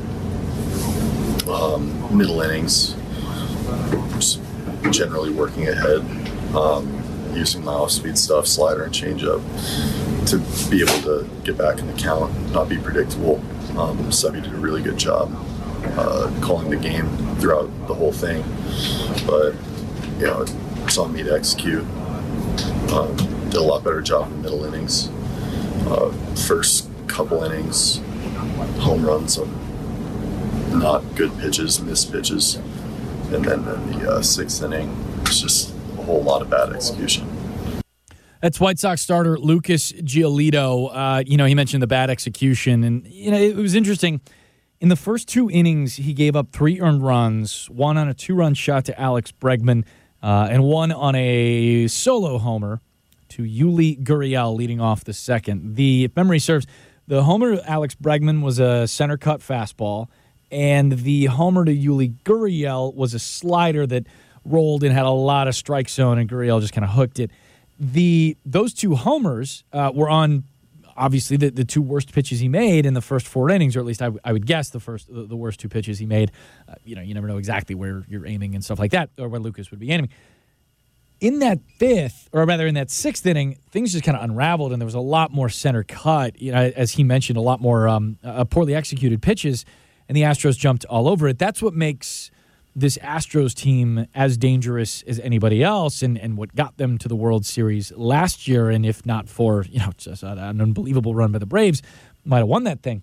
Um, middle innings, just generally working ahead, um, using my off-speed stuff, slider and changeup, to be able to get back in the count, not be predictable. Um, Subby did a really good job uh, calling the game throughout the whole thing, but you know, it's on me to execute. Um, did a lot better job in the middle innings. Uh, first couple innings, home runs on not good pitches, missed pitches, and then in the uh, sixth inning, it's just a whole lot of bad execution. That's White Sox starter Lucas Giolito. Uh, you know, he mentioned the bad execution, and you know it was interesting. In the first two innings, he gave up three earned runs, one on a two-run shot to Alex Bregman, uh, and one on a solo homer to Yuli Gurriel leading off the second. The, if memory serves, the homer to Alex Bregman was a center-cut fastball, and the homer to Yuli Gurriel was a slider that rolled and had a lot of strike zone, and Gurriel just kind of hooked it. The those two homers uh, were on obviously the, the two worst pitches he made in the first four innings, or at least I, w- I would guess the first the, the worst two pitches he made. Uh, you know, you never know exactly where you're aiming and stuff like that, or where Lucas would be aiming. In that fifth, or rather in that sixth inning, things just kind of unraveled, and there was a lot more center cut. You know, as he mentioned, a lot more um, uh, poorly executed pitches, and the Astros jumped all over it. That's what makes this Astros team as dangerous as anybody else, and, and what got them to the World Series last year. And if not for, you know, just an unbelievable run by the Braves, might have won that thing.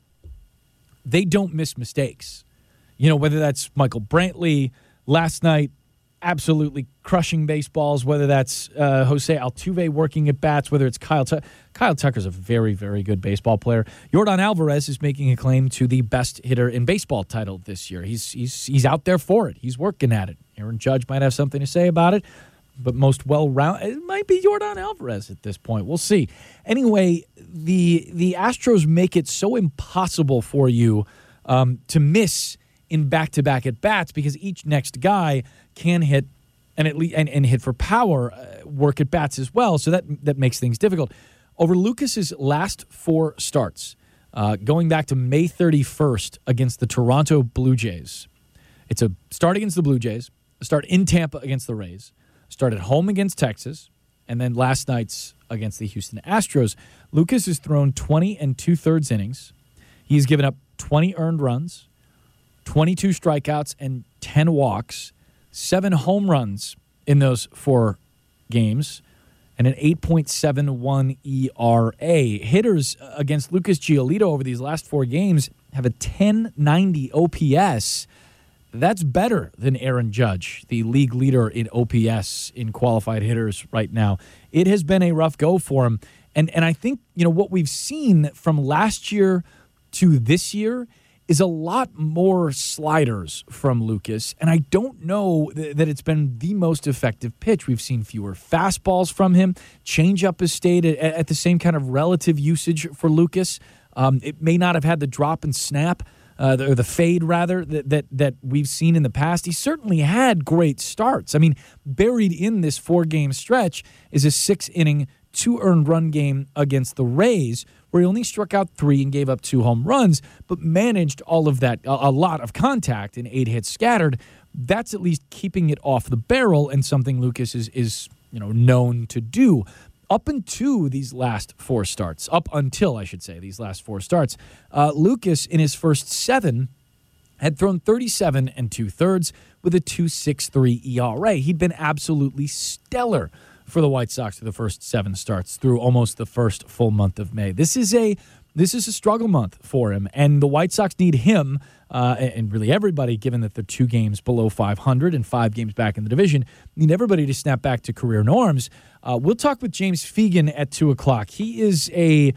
They don't miss mistakes. You know, whether that's Michael Brantley last night, absolutely crushing baseballs, whether that's uh, Jose Altuve working at bats, whether it's Kyle Tucker. Kyle Tucker's a very, very good baseball player. Yordan Alvarez is making a claim to the best hitter in baseball title this year. He's he's he's out there for it. He's working at it. Aaron Judge might have something to say about it, but most well-rounded, it might be Yordan Alvarez at this point. We'll see. Anyway, the the Astros make it so impossible for you um, to miss in back-to-back at-bats because each next guy can hit and at least and, and hit for power, uh, work at bats as well. So that that makes things difficult. Over Lucas's last four starts, uh, going back to May thirty-first against the Toronto Blue Jays. It's a start against the Blue Jays, a start in Tampa against the Rays, start at home against Texas, and then last night's against the Houston Astros. Lucas has thrown twenty and two-thirds innings. He's given up twenty earned runs, twenty-two strikeouts, and ten walks. Seven home runs in those four games, and an eight point seven one E R A. Hitters against Lucas Giolito over these last four games have a ten ninety O P S. That's better than Aaron Judge, the league leader in O P S in qualified hitters right now. It has been a rough go for him. And, and I think, you know, what we've seen from last year to this year is a lot more sliders from Lucas, and I don't know th- that it's been the most effective pitch. We've seen fewer fastballs from him. Changeup has stayed at, at the same kind of relative usage for Lucas. Um, it may not have had the drop and snap, uh, or the fade, rather, that, that that we've seen in the past. He certainly had great starts. I mean, buried in this four-game stretch is a six-inning, two-earned run game against the Rays, where he only struck out three and gave up two home runs, but managed all of that, a, a lot of contact and eight hits scattered. That's at least keeping it off the barrel, and something Lucas is, is you know, known to do. Up until these last four starts, up until, I should say, these last four starts, uh, Lucas, in his first seven, had thrown thirty-seven and two-thirds with a two point six three E R A. He'd been absolutely stellar for the White Sox for the first seven starts through almost the first full month of May. This is a this is a struggle month for him, and the White Sox need him, uh, and really everybody, given that they're two games below five hundred and five games back in the division, need everybody to snap back to career norms. Uh, we'll talk with James Fegan at two o'clock. He is a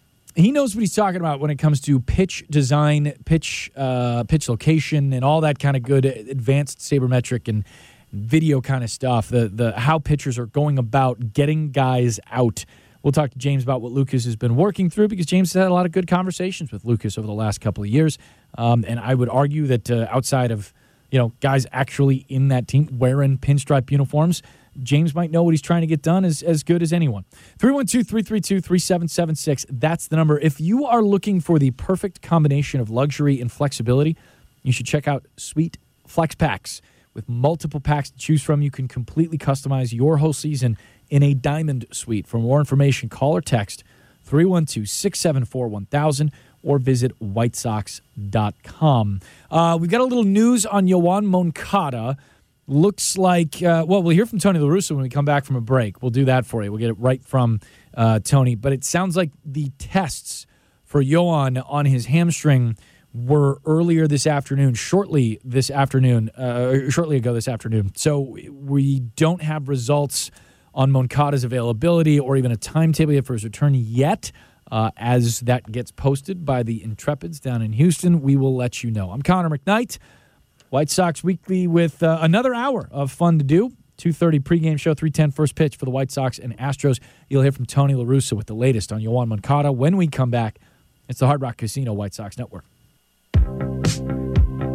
he knows what he's talking about when it comes to pitch design, pitch uh, pitch location, and all that kind of good advanced sabermetric and video kind of stuff, the the how pitchers are going about getting guys out. We'll talk to James about what Lucas has been working through, because James has had a lot of good conversations with Lucas over the last couple of years. Um, and I would argue that uh, outside of, you know, guys actually in that team wearing pinstripe uniforms, James might know what he's trying to get done as, as good as anyone. three one two, three three two, three seven seven six. That's the number. If you are looking for the perfect combination of luxury and flexibility, you should check out Sweet Flex Packs. With multiple packs to choose from, you can completely customize your whole season in a diamond suite. For more information, call or text three one two, six seven four, one thousand or visit white sox dot com. Uh, we've got a little news on Yoan Moncada. Looks like, uh, well, we'll hear from Tony La Russa when we come back from a break. We'll do that for you. We'll get it right from uh, Tony. But it sounds like the tests for Yoan on his hamstring were earlier this afternoon, shortly this afternoon, uh, shortly ago this afternoon. So we don't have results on Moncada's availability or even a timetable yet for his return yet. Uh, as that gets posted by the Intrepids down in Houston, we will let you know. I'm Connor McKnight, White Sox Weekly, with uh, another hour of fun to do. two thirty pregame show, three ten first pitch for the White Sox and Astros. You'll hear from Tony La Russa with the latest on Yoan Moncada. When we come back, it's the Hard Rock Casino White Sox Network.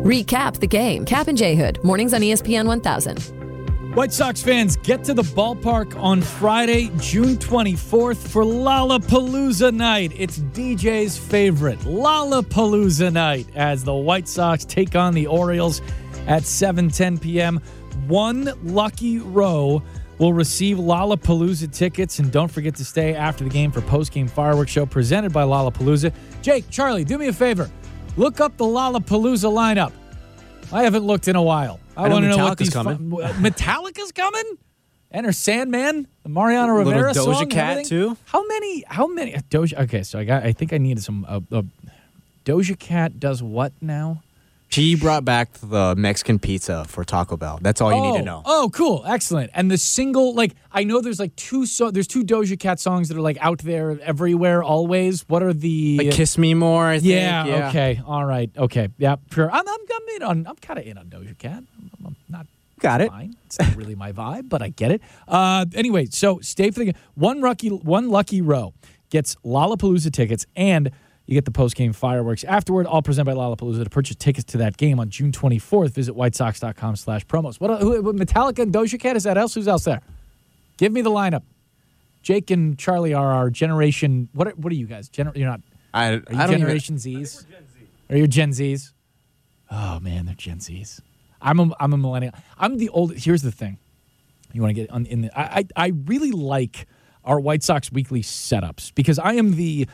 Recap the game. Cap and J Hood, mornings on E S P N one thousand. White Sox fans, get to the ballpark on Friday, June twenty-fourth for Lollapalooza night. It's D J's favorite, Lollapalooza night, as the White Sox take on the Orioles at seven ten p.m. One lucky row will receive Lollapalooza tickets, and don't forget to stay after the game for post-game fireworks show presented by Lollapalooza. Jake, Charlie, do me a favor. Look up the Lollapalooza lineup. I haven't looked in a while. I, I want to know what these coming. Fun, Metallica's coming? Enter Sandman, the Mariano Rivera Little Doja song, Cat too. How many? How many? Doja. Okay, so I got. I think I needed some. Uh, uh, Doja Cat does what now? She brought back the Mexican pizza for Taco Bell. That's all you oh, need to know. Oh, cool, excellent. And the single, like I know, there's like two. So there's two Doja Cat songs that are like out there everywhere, always. What are the? Like Kiss Me More. I think. Yeah. yeah. Okay. All right. Okay. Yeah. Sure. I'm. I'm, I'm in on. I'm kind of in on Doja Cat. I'm, I'm not. Got it. Fine. It's not really my vibe, but I get it. Uh, anyway, so stay for the game. One lucky, one lucky row gets Lollapalooza tickets, and you get the post-game fireworks afterward, all presented by Lollapalooza. To purchase tickets to that game on June twenty-fourth, visit whitesox.com slash promos. What, who, Metallica and Doja Cat? Is that else? Who's else there? Give me the lineup. Jake and Charlie are our generation. What are, what are you guys? Gener, you're not. I, are you I don't Generation even, Zs? I think we're Gen Z. Are you Gen Zs? Oh, man, they're Gen Zs. I'm a, I'm a millennial. I'm the old. Here's the thing. You want to get on in the. I, I I really like our White Sox weekly setups because I am the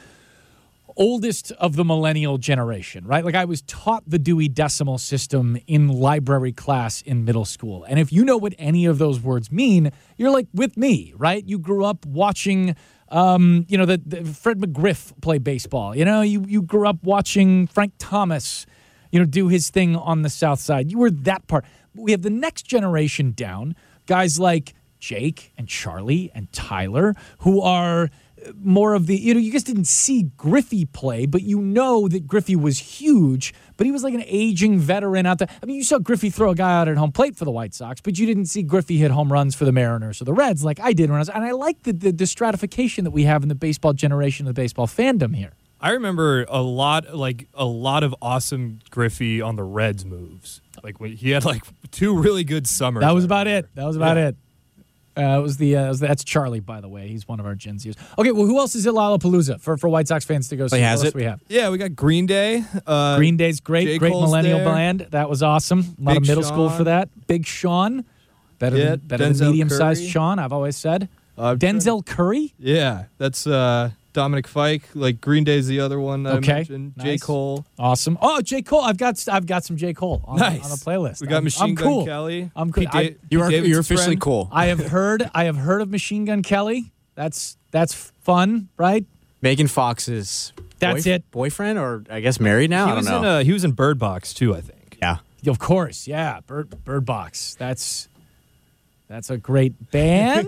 oldest of the millennial generation, right? Like I was taught the Dewey Decimal System in library class in middle school. And if you know what any of those words mean, you're like with me, right? You grew up watching, um, you know, the, the Fred McGriff play baseball. You know, you, you grew up watching Frank Thomas, you know, do his thing on the South Side. You were that part. We have the next generation down, guys like Jake and Charlie and Tyler, who are more of the, you know, you just didn't see Griffey play, but you know that Griffey was huge, but he was like an aging veteran out there. I mean, you saw Griffey throw a guy out at home plate for the White Sox, but you didn't see Griffey hit home runs for the Mariners or the Reds like I did when I was, and I like the, the, the stratification that we have in the baseball generation, the baseball fandom here. I remember a lot, like a lot of awesome Griffey on the Reds moves. Like when he had like two really good summers. That was about it. That was about yeah. it. Uh, it was the uh, it was the, that's Charlie, by the way. He's one of our Gen Zers. Okay, well, who else is at Lollapalooza for, for White Sox fans to go see? He has what it. Else we have? Yeah, we got Green Day. Uh, Green Day's great, J. great Cole's millennial there. band. That was awesome. A lot Big of middle Sean. school for that. Big Sean, better Yeah, than better Denzel than medium-sized Curry. Sean. I've always said. Uh, Denzel Curry. Yeah, that's uh, Dominic Fike. Like Green Day's the other one that Okay, I mentioned. nice. J. Cole. Awesome. Oh, J. Cole. I've got I've got some J. Cole on, Nice. on the playlist. We got I'm, Machine I'm Gun cool. Kelly. I'm cool. Pete I, Da- You are, Pete you're Davidson's officially friend. cool. I have heard I have heard of Machine Gun Kelly. That's that's fun, right? Megan Fox's That's boyf- it. boyfriend, or I guess married now. He I don't was know. in uh, he was in Bird Box too, I think. yeah. Of course, yeah. Bird Bird Box. That's that's a great band.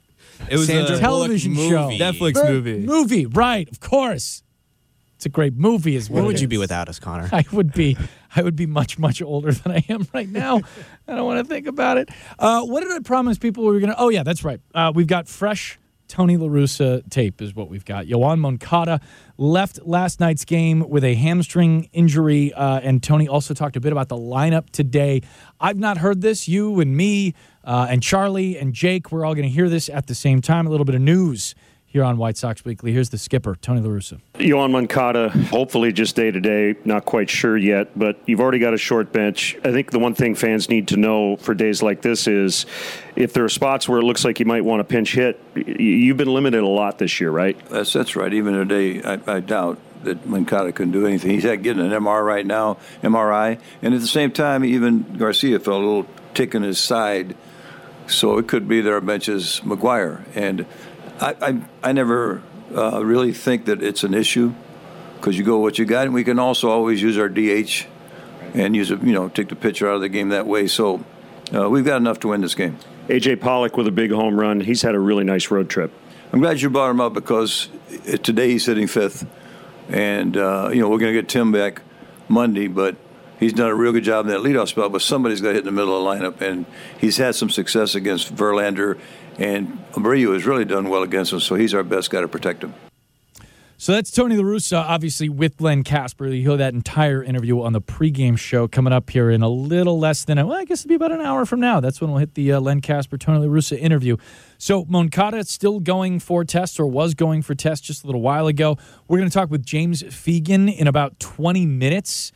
It was Sandra a television Bullock show. movie. Netflix Bird movie. Movie, right? Of course. It's a great movie. Is what Where it would you is. be without us, Connor? I would be. I would be much, much older than I am right now. I don't want to think about it. Uh, what did I promise people we were going to? Oh, yeah, that's right. Uh, we've got fresh Tony La Russa tape is what we've got. Yoan Moncada left last night's game with a hamstring injury, uh, and Tony also talked a bit about the lineup today. I've not heard this. You and me uh, and Charlie and Jake, we're all going to hear this at the same time. A little bit of news here on White Sox Weekly. Here's the skipper, Tony La Russa. Yoan Moncada, hopefully just day-to-day, not quite sure yet, but you've already got a short bench. I think the one thing fans need to know for days like this is if there are spots where it looks like you might want to pinch hit, you've been limited a lot this year, right? That's that's right. Even today, I, I doubt that Moncada can do anything. He's had getting an M R I right now, M R I, and at the same time, even Garcia felt a little tick in his side, so it could be their bench is McGuire. And I, I, I never uh, really think that it's an issue because you go what you got, and we can also always use our D H and use it, you know, take the pitcher out of the game that way. So uh, we've got enough to win this game. A J Pollock with a big home run. He's had a really nice road trip. I'm glad you brought him up because today he's hitting fifth, and uh, you know we're going to get Tim back Monday, but he's done a real good job in that leadoff spot. But somebody's got to hit in the middle of the lineup, and he's had some success against Verlander. And Abreu has really done well against him, so he's our best guy to protect him. So that's Tony La Russa, obviously, with Len Casper. You hear that entire interview on the pregame show coming up here in a little less than, a, well, I guess it'll be about an hour from now. That's when we'll hit the uh, Len Casper, Tony La Russa interview. So Moncada still going for tests, or was going for tests just a little while ago. We're going to talk with James Fegan in about twenty minutes.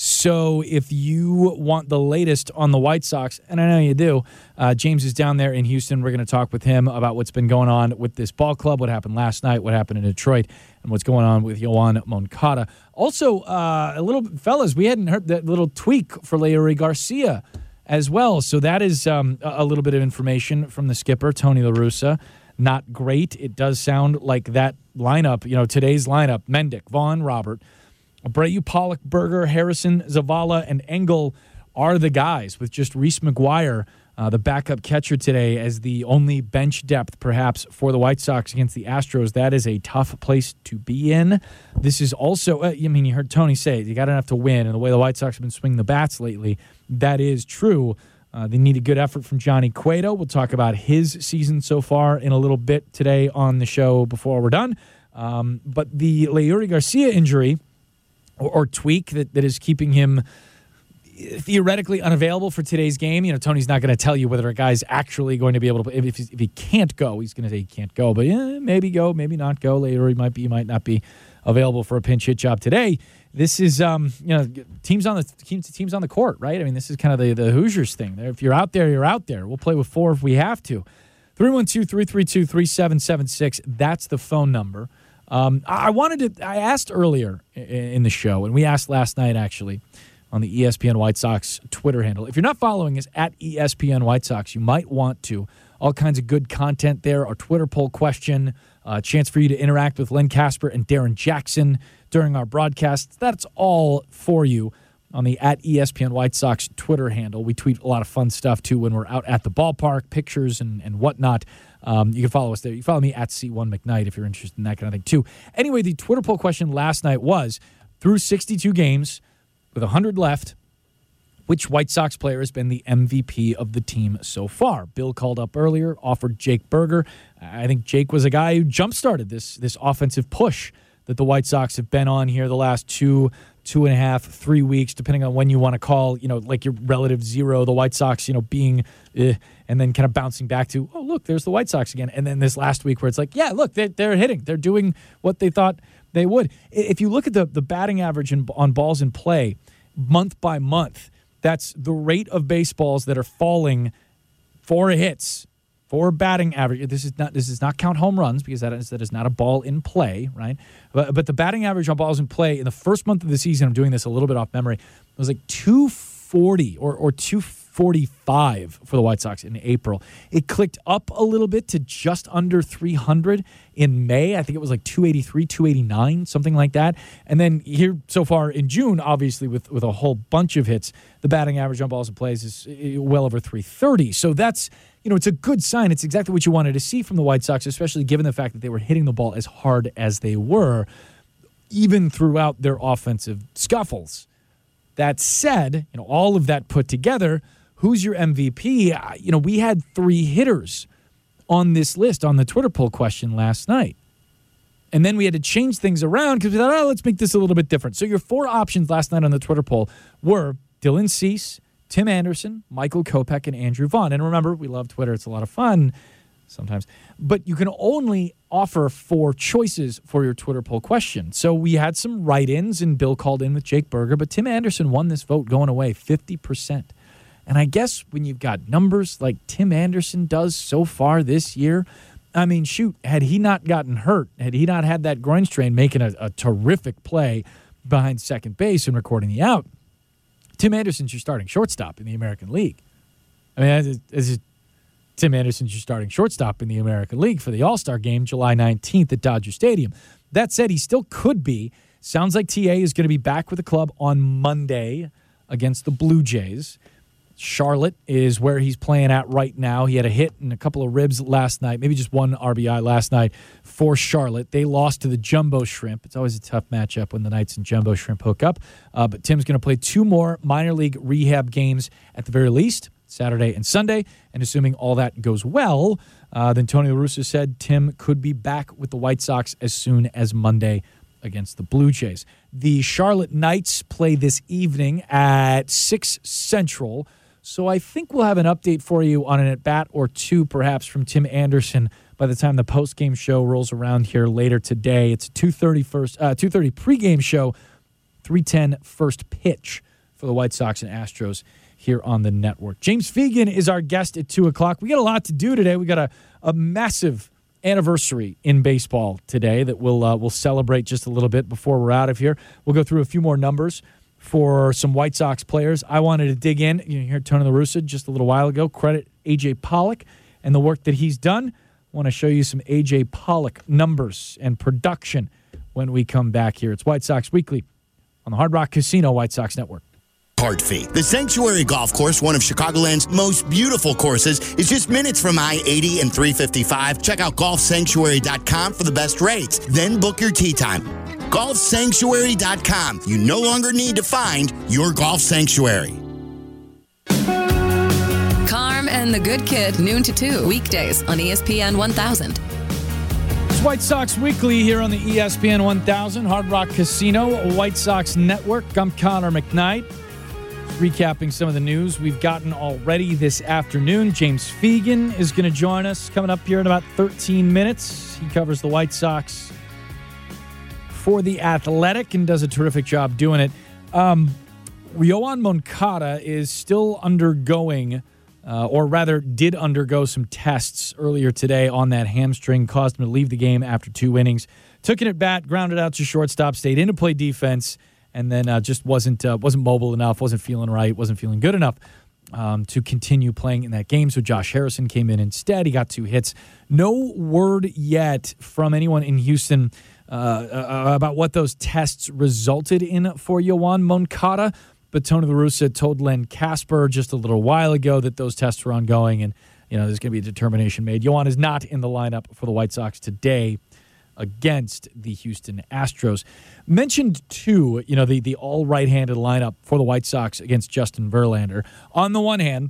So if you want the latest on the White Sox, and I know you do, uh, James is down there in Houston. We're going to talk with him about what's been going on with this ball club, what happened last night, what happened in Detroit, and what's going on with Yoan Moncada. Also, uh, a little, fellas, we hadn't heard that little tweak for Leury Garcia as well. So that is um, a little bit of information from the skipper, Tony La Russa. Not great. It does sound like that lineup, you know, today's lineup, Mendick, Vaughn, Robert, Abreu, Pollock, Berger, Harrison, Zavala, and Engel are the guys, with just Reese McGuire, uh, the backup catcher today, as the only bench depth perhaps for the White Sox against the Astros. That is a tough place to be in. This is also, uh, I mean, you heard Tony say it, you got enough to win, and the way the White Sox have been swinging the bats lately, that is true. Uh, they need a good effort from Johnny Cueto. We'll talk about his season so far in a little bit today on the show before we're done. Um, but the Leury Garcia injury, Or, or tweak that, that is keeping him theoretically unavailable for today's game. You know, Tony's not going to tell you whether a guy's actually going to be able to. If, if, if he can't go, he's going to say he can't go. But yeah, maybe go, maybe not go. Later, he might be, he might not be available for a pinch hit job today. This is, um, you know, teams on the teams, teams on the court, right? I mean, this is kind of the the Hoosiers thing. If you're out there, you're out there. We'll play with four if we have to. three one two, three three two, three seven seven six. That's the phone number. Um, I wanted to, I asked earlier in the show, and we asked last night actually on the E S P N White Sox Twitter handle. If you're not following us at E S P N White Sox, you might want to. All kinds of good content there. Our Twitter poll question, a chance for you to interact with Len Casper and Darren Jackson during our broadcasts. That's all for you on the at E S P N White Sox Twitter handle. We tweet a lot of fun stuff, too, when we're out at the ballpark, pictures and, and whatnot. Um, you can follow us there. You can follow me at C one McKnight if you're interested in that kind of thing, too. Anyway, the Twitter poll question last night was, through sixty-two games, with one hundred left, which White Sox player has been the M V P of the team so far? Bill called up earlier, offered Jake Berger. I think Jake was a guy who jump-started this, this offensive push that the White Sox have been on here the last two, two and a half, three weeks, depending on when you want to call, you know, like your relative zero, the White Sox, you know, being, eh, and then kind of bouncing back to, oh, look, there's the White Sox again. And then this last week where it's like, yeah, look, they're, they're hitting. They're doing what they thought they would. If you look at the, the batting average in, on balls in play month by month, that's the rate of baseballs that are falling for hits, for batting average. This is not this does not count home runs because that is, that is not a ball in play, right? But, but the batting average on balls in play in the first month of the season, I'm doing this a little bit off memory, it was like two forty or, or two forty-five for the White Sox in April. It clicked up a little bit to just under three hundred in May. I think it was like two eighty-three, two eighty-nine, something like that. And then here so far in June, obviously with, with a whole bunch of hits, the batting average on balls and plays is well over three thirty. So that's, you know, it's a good sign. It's exactly what you wanted to see from the White Sox, especially given the fact that they were hitting the ball as hard as they were, even throughout their offensive scuffles. That said, you know, all of that put together, who's your M V P? You know, we had three hitters on this list on the Twitter poll question last night. And then we had to change things around because we thought, oh, let's make this a little bit different. So your four options last night on the Twitter poll were Dylan Cease, Tim Anderson, Michael Kopech, and Andrew Vaughn. And remember, we love Twitter. It's a lot of fun sometimes. But you can only offer four choices for your Twitter poll question. So we had some write-ins, and Bill called in with Jake Berger, but Tim Anderson won this vote going away, fifty percent. And I guess when you've got numbers like Tim Anderson does so far this year, I mean, shoot, had he not gotten hurt, had he not had that groin strain making a, a terrific play behind second base and recording the out, Tim Anderson's your starting shortstop in the American League. I mean, as, as Tim Anderson's your starting shortstop in the American League for the All-Star Game, July nineteenth at Dodger Stadium. That said, he still could be. Sounds like T A is going to be back with the club on Monday against the Blue Jays. Charlotte is where he's playing at right now. He had a hit and a couple of ribs last night, maybe just one R B I last night for Charlotte. They lost to the Jumbo Shrimp. It's always a tough matchup when the Knights and Jumbo Shrimp hook up. Uh, but Tim's going to play two more minor league rehab games at the very least Saturday and Sunday. And assuming all that goes well, uh, then Tony La Russa said Tim could be back with the White Sox as soon as Monday against the Blue Jays. The Charlotte Knights play this evening at six Central. So I think we'll have an update for you on an at-bat or two, perhaps, from Tim Anderson by the time the post-game show rolls around here later today. It's a two thirty first, uh, two thirty pregame show, three ten first pitch for the White Sox and Astros here on the network. James Fegan is our guest at two o'clock. We got a lot to do today. We got a, a massive anniversary in baseball today that we'll, uh, we'll celebrate just a little bit before we're out of here. We'll go through a few more numbers for some White Sox players. I wanted to dig in. You heard Tony La Russa just a little while ago. Credit A J Pollock and the work that he's done. I want to show you some A J Pollock numbers and production when we come back here. It's White Sox Weekly on the Hard Rock Casino White Sox Network. Card fee. The Sanctuary Golf Course, one of Chicagoland's most beautiful courses, is just minutes from I eighty and three fifty-five. Check out golf sanctuary dot com for the best rates. Then book your tee time. golf sanctuary dot com. You no longer need to find your golf sanctuary. Carm and the Good Kid, noon to two, weekdays on E S P N one thousand. It's White Sox Weekly here on the E S P N one thousand, Hard Rock Casino, White Sox Network. I'm Connor McKnight. Recapping some of the news we've gotten already this afternoon. James Fegan is going to join us coming up here in about thirteen minutes. He covers the White Sox for The Athletic and does a terrific job doing it. Um, Yoan Moncada is still undergoing, uh, or rather did undergo some tests earlier today on that hamstring, caused him to leave the game after two innings. Took it at bat, grounded out to shortstop, stayed in to play defense, and then uh, just wasn't uh, wasn't mobile enough, wasn't feeling right, wasn't feeling good enough um, to continue playing in that game. So Josh Harrison came in instead. He got two hits. No word yet from anyone in Houston uh, uh, about what those tests resulted in for Yoan Moncada. But Tony La Russa told Len Casper just a little while ago that those tests were ongoing, and you know there's going to be a determination made. Yoan is not in the lineup for the White Sox today against the Houston Astros. Mentioned, too, you know, the, the all right-handed lineup for the White Sox against Justin Verlander. On the one hand,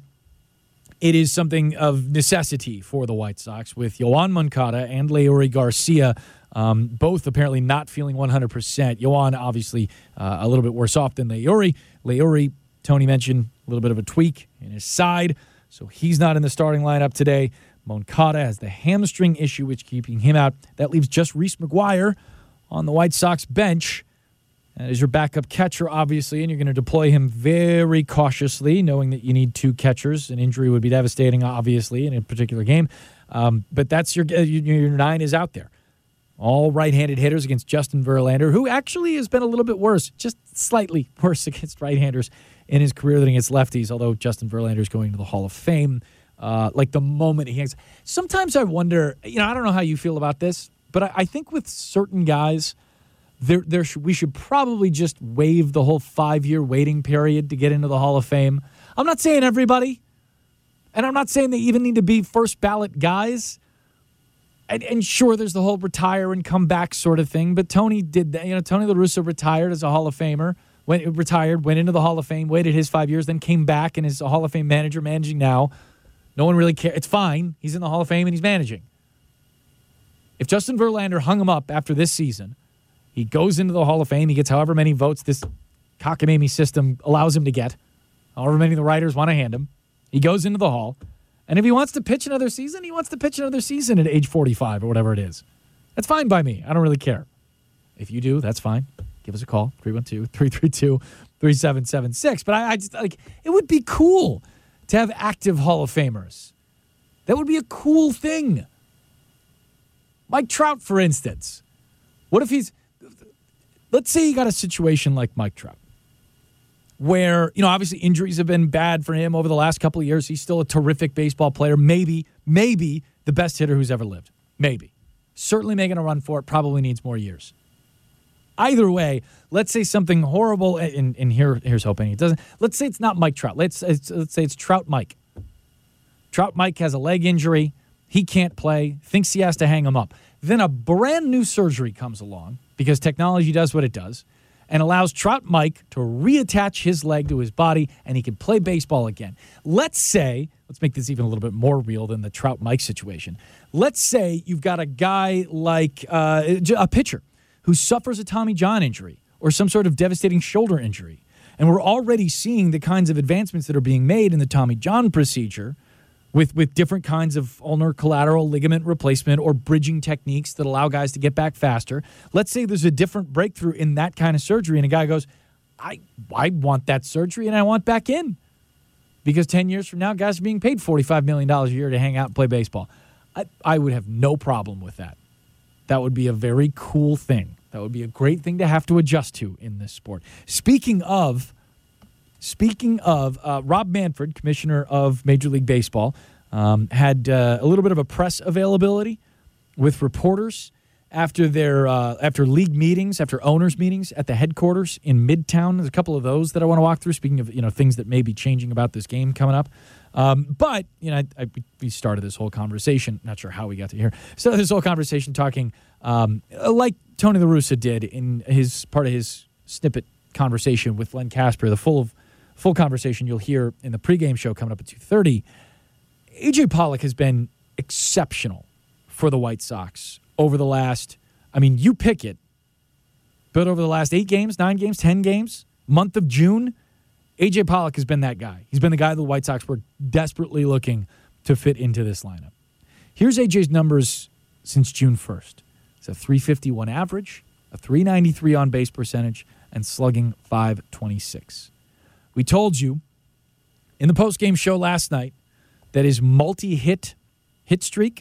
it is something of necessity for the White Sox with Yoan Moncada and Leury Garcia um, both apparently not feeling one hundred percent. Yoan, obviously, uh, a little bit worse off than Leury. Leury, Tony mentioned, a little bit of a tweak in his side, so he's not in the starting lineup today. Moncada has the hamstring issue, which keeping him out. That leaves just Reese McGuire on the White Sox bench. That is your backup catcher, obviously, and you're going to deploy him very cautiously, knowing that you need two catchers. An injury would be devastating, obviously, in a particular game. Um, but that's your your nine is out there. All right-handed hitters against Justin Verlander, who actually has been a little bit worse, just slightly worse against right-handers in his career than against lefties, although Justin Verlander is going to the Hall of Fame. Uh, like the moment he hangs. Sometimes I wonder, you know, I don't know how you feel about this, but I, I think with certain guys, there, there sh- we should probably just waive the whole five-year waiting period to get into the Hall of Fame. I'm not saying everybody, and I'm not saying they even need to be first ballot guys. And, and sure, there's the whole retire and come back sort of thing, but Tony did that. You know, Tony La Russa retired as a Hall of Famer, went retired, went into the Hall of Fame, waited his five years, then came back and is a Hall of Fame manager, managing now. No one really cares. It's fine. He's in the Hall of Fame and he's managing. If Justin Verlander hung him up after this season, he goes into the Hall of Fame. He gets however many votes this cockamamie system allows him to get, however many the writers want to hand him. He goes into the Hall. And if he wants to pitch another season, he wants to pitch another season at age forty-five or whatever it is. That's fine by me. I don't really care. If you do, that's fine. Give us a call, three one two, three three two, three seven seven six. But I, I just, like, it would be cool to have active Hall of Famers. That would be a cool thing. Mike Trout, for instance. What if he's... Let's say you got a situation like Mike Trout, where, you know, obviously injuries have been bad for him over the last couple of years. He's still a terrific baseball player. Maybe, maybe the best hitter who's ever lived. Maybe. Certainly making a run for it. Probably needs more years. Either way, let's say something horrible, and, and here, here's hoping it doesn't. Let's say it's not Mike Trout. Let's, let's say it's Trout Mike. Trout Mike has a leg injury. He can't play, thinks he has to hang him up. Then a brand new surgery comes along because technology does what it does, and allows Trout Mike to reattach his leg to his body, and he can play baseball again. Let's say, let's make this even a little bit more real than the Trout Mike situation. Let's say you've got a guy like uh, a pitcher who suffers a Tommy John injury or some sort of devastating shoulder injury. And we're already seeing the kinds of advancements that are being made in the Tommy John procedure with, with different kinds of ulnar collateral ligament replacement or bridging techniques that allow guys to get back faster. Let's say there's a different breakthrough in that kind of surgery, and a guy goes, I, I want that surgery and I want back in. Because ten years from now, guys are being paid forty-five million dollars a year to hang out and play baseball. I, I would have no problem with that. That would be a very cool thing. That would be a great thing to have to adjust to in this sport. Speaking of, speaking of, uh, Rob Manfred, commissioner of Major League Baseball, um, had uh, a little bit of a press availability with reporters after their uh, after league meetings, after owners' meetings at the headquarters in Midtown. There's a couple of those that I want to walk through. Speaking of you know things that may be changing about this game coming up. Um, but, you know, I, I, we started this whole conversation, not sure how we got to here, started this whole conversation talking um, like Tony La Russa did in his part of his snippet conversation with Len Casper, the full of full conversation you'll hear in the pregame show coming up at two thirty. A J Pollock has been exceptional for the White Sox over the last, I mean, you pick it, but over the last eight games, nine games, ten games, month of June, A J Pollock has been that guy. He's been the guy the White Sox were desperately looking to fit into this lineup. Here's A J's numbers since June first. It's a three fifty-one average, a three ninety-three on-base percentage, and slugging five twenty-six. We told you in the postgame show last night that his multi-hit hit streak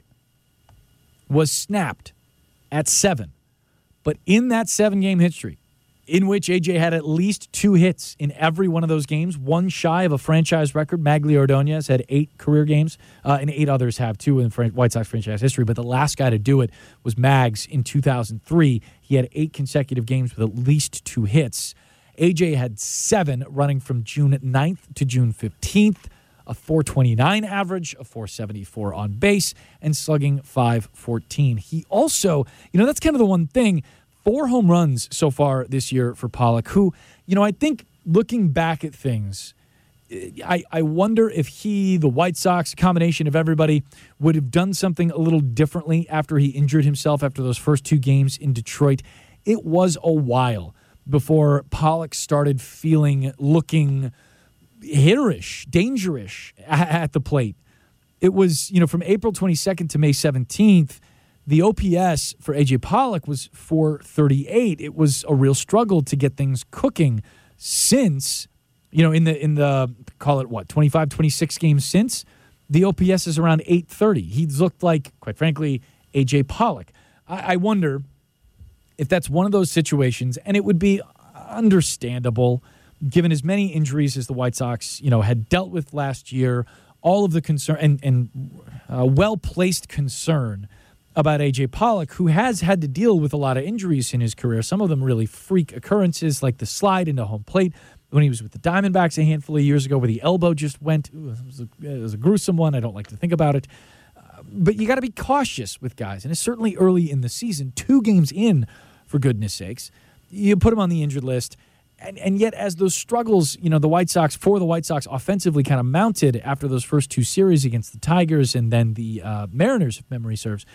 was snapped at seven. But in that seven-game hit streak, in which A J had at least two hits in every one of those games, one shy of a franchise record. Magglio Ordonez had eight career games, uh, and eight others have too in White Sox franchise history. But the last guy to do it was Mags in two thousand three. He had eight consecutive games with at least two hits. A J had seven running from June ninth to June fifteenth, a four twenty-nine average, a four seventy-four on base, and slugging five fourteen. He also, you know, that's kind of the one thing. Four home runs so far this year for Pollock, who, you know, I think looking back at things, I, I wonder if he, the White Sox, a combination of everybody, would have done something a little differently after he injured himself after those first two games in Detroit. It was a while before Pollock started feeling, looking hitterish, dangerous at the plate. It was, you know, from April twenty-second to May seventeenth, the O P S for A J Pollock was four thirty-eight. It was a real struggle to get things cooking since, you know, in the, in the call it what, twenty-five, twenty-six games since, the O P S is around eight thirty. He's looked like, quite frankly, A J Pollock. I, I wonder if that's one of those situations, and it would be understandable given as many injuries as the White Sox, you know, had dealt with last year, all of the concern and, and uh, well-placed concern about A J Pollock, who has had to deal with a lot of injuries in his career, some of them really freak occurrences, like the slide into home plate when he was with the Diamondbacks a handful of years ago where the elbow just went. Ooh, it, was a, it was a gruesome one. I don't like to think about it. Uh, but you got to be cautious with guys, and it's certainly early in the season, two games in, for goodness sakes. You put him on the injured list, and, and yet as those struggles, you know, the White Sox, for the White Sox offensively kind of mounted after those first two series against the Tigers and then the uh, Mariners, if memory serves,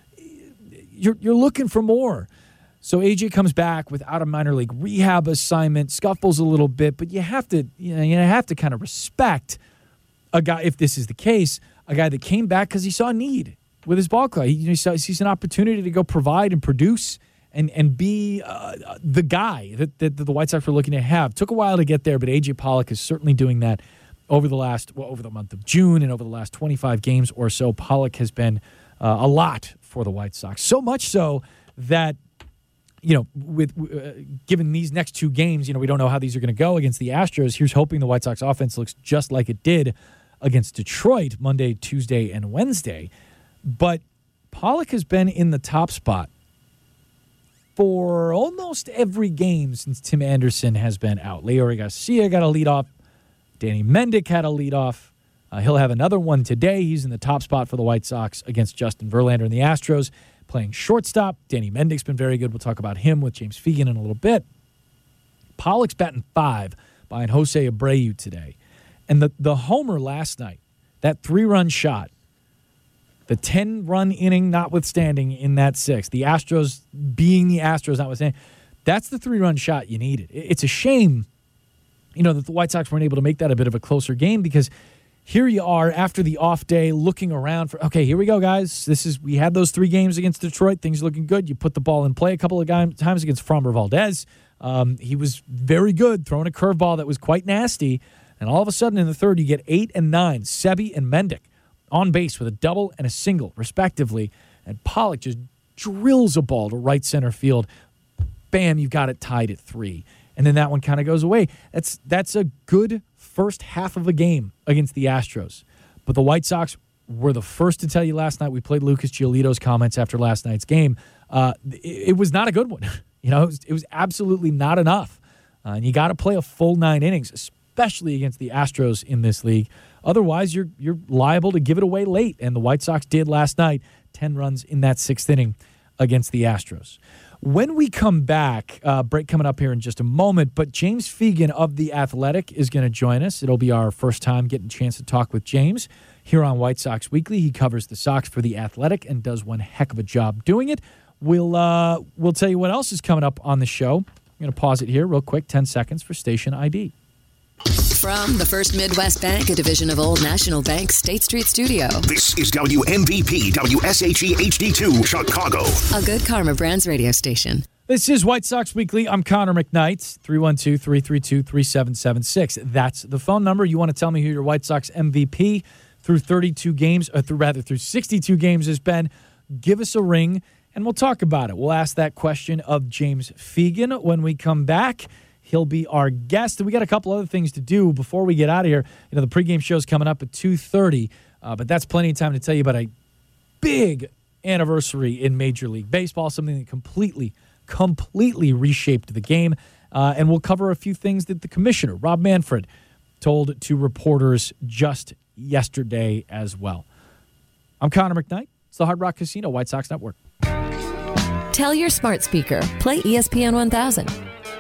You're you're looking for more. So A J comes back without a minor league rehab assignment, scuffles a little bit, but you have to you know you have to kind of respect a guy, if this is the case, a guy that came back because he saw a need with his ball club. He, you know, he saw, sees an opportunity to go provide and produce and and be uh, the guy that, that the White Sox were looking to have. Took a while to get there, but A J Pollock is certainly doing that over the last well, over the month of June and over the last twenty-five games or so. Pollock has been uh, a lot for the White Sox. So much so that, you know, with uh, given these next two games, you know, we don't know how these are going to go against the Astros. Here's hoping the White Sox offense looks just like it did against Detroit Monday, Tuesday, and Wednesday. But Pollock has been in the top spot for almost every game since Tim Anderson has been out. Leury Garcia got a leadoff. Danny Mendick had a leadoff. Uh, he'll have another one today. He's in the top spot for the White Sox against Justin Verlander and the Astros, playing shortstop. Danny Mendick's been very good. We'll talk about him with James Fegan in a little bit. Pollock's batting five behind Jose Abreu today. And the, the homer last night, that three-run shot, the ten-run inning notwithstanding in that sixth, the Astros being the Astros notwithstanding, that's the three-run shot you needed. It's a shame, you know, that the White Sox weren't able to make that a bit of a closer game, because here you are after the off day looking around for, okay, here we go, guys. This is we had those three games against Detroit. Things looking good. You put the ball in play a couple of times against Framber Valdez. Um, he was very good, throwing a curveball that was quite nasty. And all of a sudden in the third, you get eight and nine, Sebi and Mendick on base with a double and a single, respectively. And Pollock just drills a ball to right center field. Bam, you've got it tied at three. And then that one kind of goes away. That's that's a good first half of a game against the Astros. But the White Sox were the first to tell you last night. We played Lucas Giolito's comments after last night's game. Uh, it, it was not a good one. You know, it was, it was absolutely not enough. Uh, and you got to play a full nine innings, especially against the Astros in this league. Otherwise, you're you're liable to give it away late. And the White Sox did last night, ten runs in that sixth inning against the Astros. When we come back, uh, break coming up here in just a moment, but James Fegan of The Athletic is going to join us. It'll be our first time getting a chance to talk with James here on White Sox Weekly. He covers the Sox for The Athletic and does one heck of a job doing it. We'll, uh, we'll tell you what else is coming up on the show. I'm going to pause it here real quick, ten seconds for station I D. From the First Midwest Bank, a division of Old National Bank, State Street Studio. This is W M V P W S H E H D two Chicago, a Good Karma Brands radio station. This is White Sox Weekly. I'm Connor McKnight, three one two, three three two, three seven seven six. That's the phone number. You want to tell me who your White Sox M V P through thirty-two games, or through, rather through sixty-two games has been, give us a ring, and we'll talk about it. We'll ask that question of James Fegan when we come back. He'll be our guest. We got a couple other things to do before we get out of here. You know, the pregame show's coming up at two thirty, uh, but that's plenty of time to tell you about a big anniversary in Major League Baseball, something that completely, completely reshaped the game. Uh, and we'll cover a few things that the commissioner, Rob Manfred, told to reporters just yesterday as well. I'm Connor McKnight. It's the Hard Rock Casino White Sox Network. Tell your smart speaker, play E S P N one thousand.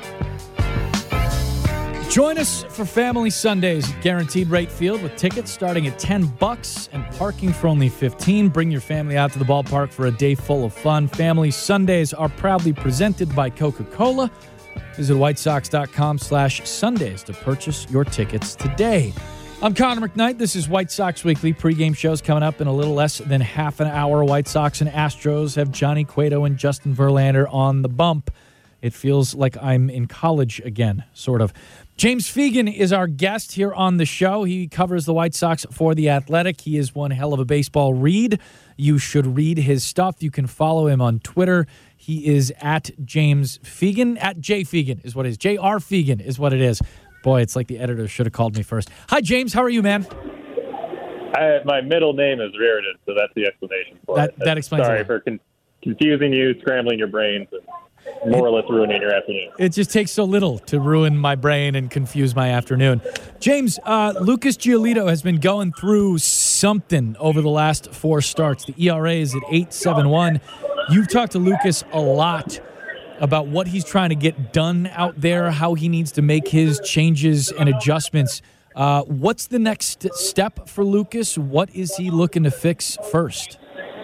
Join us for Family Sundays at Guaranteed Rate Field with tickets starting at ten bucks and parking for only fifteen. Bring your family out to the ballpark for a day full of fun. Family Sundays are proudly presented by Coca-Cola. Visit whitesox.com slash Sundays to purchase your tickets today. I'm Connor McKnight. This is White Sox Weekly. Pre-game shows coming up in a little less than half an hour. White Sox and Astros have Johnny Cueto and Justin Verlander on the bump. It feels like I'm in college again, sort of. James Fegan is our guest here on the show. He covers the White Sox for The Athletic. He is one hell of a baseball read. You should read his stuff. You can follow him on Twitter. He is at James Fegan. At J Fegan is what it is. J R Fegan is what it is. Boy, it's like the editor should have called me first. Hi, James. How are you, man? I, my middle name is Reardon, so that's the explanation for that, it. That explains Sorry it. for con- confusing you, scrambling your brains, and more or less ruining your afternoon. It just takes so little to ruin my brain and confuse my afternoon. James, uh, Lucas Giolito has been going through something over the last four starts. The E R A is at eight point seven one. You've talked to Lucas a lot about what he's trying to get done out there, how he needs to make his changes and adjustments. Uh, what's the next step for Lucas? What is he looking to fix first?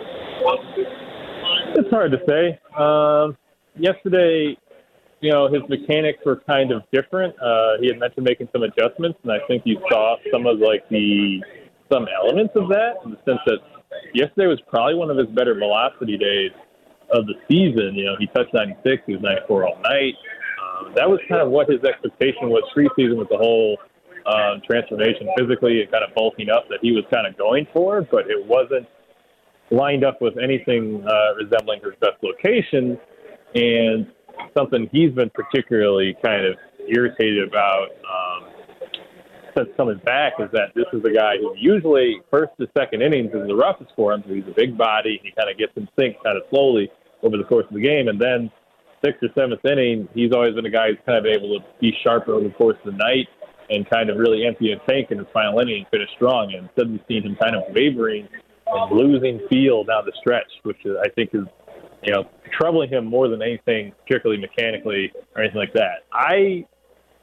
It's hard to say. Um, yesterday, you know, his mechanics were kind of different. Uh, he had mentioned making some adjustments, and I think you saw some of like the some elements of that in the sense that yesterday was probably one of his better velocity days of the season. You know, he touched ninety-six, he was ninety-four all night. Um, that was kind of what his expectation was preseason with the whole um, transformation physically and kind of bulking up that he was kind of going for, but it wasn't lined up with anything uh, resembling his best location. And something he's been particularly kind of irritated about um, since coming back is that this is a guy who usually first to second innings is the roughest for him. So he's a big body. He kind of gets in sync kind of slowly over the course of the game. And then sixth or seventh inning, he's always been a guy who's kind of able to be sharper over the course of the night and kind of really empty a tank in his final inning and finish strong. And instead we've seen him kind of wavering and losing feel down the stretch, which is, I think is, you know, troubling him more than anything, particularly mechanically or anything like that. I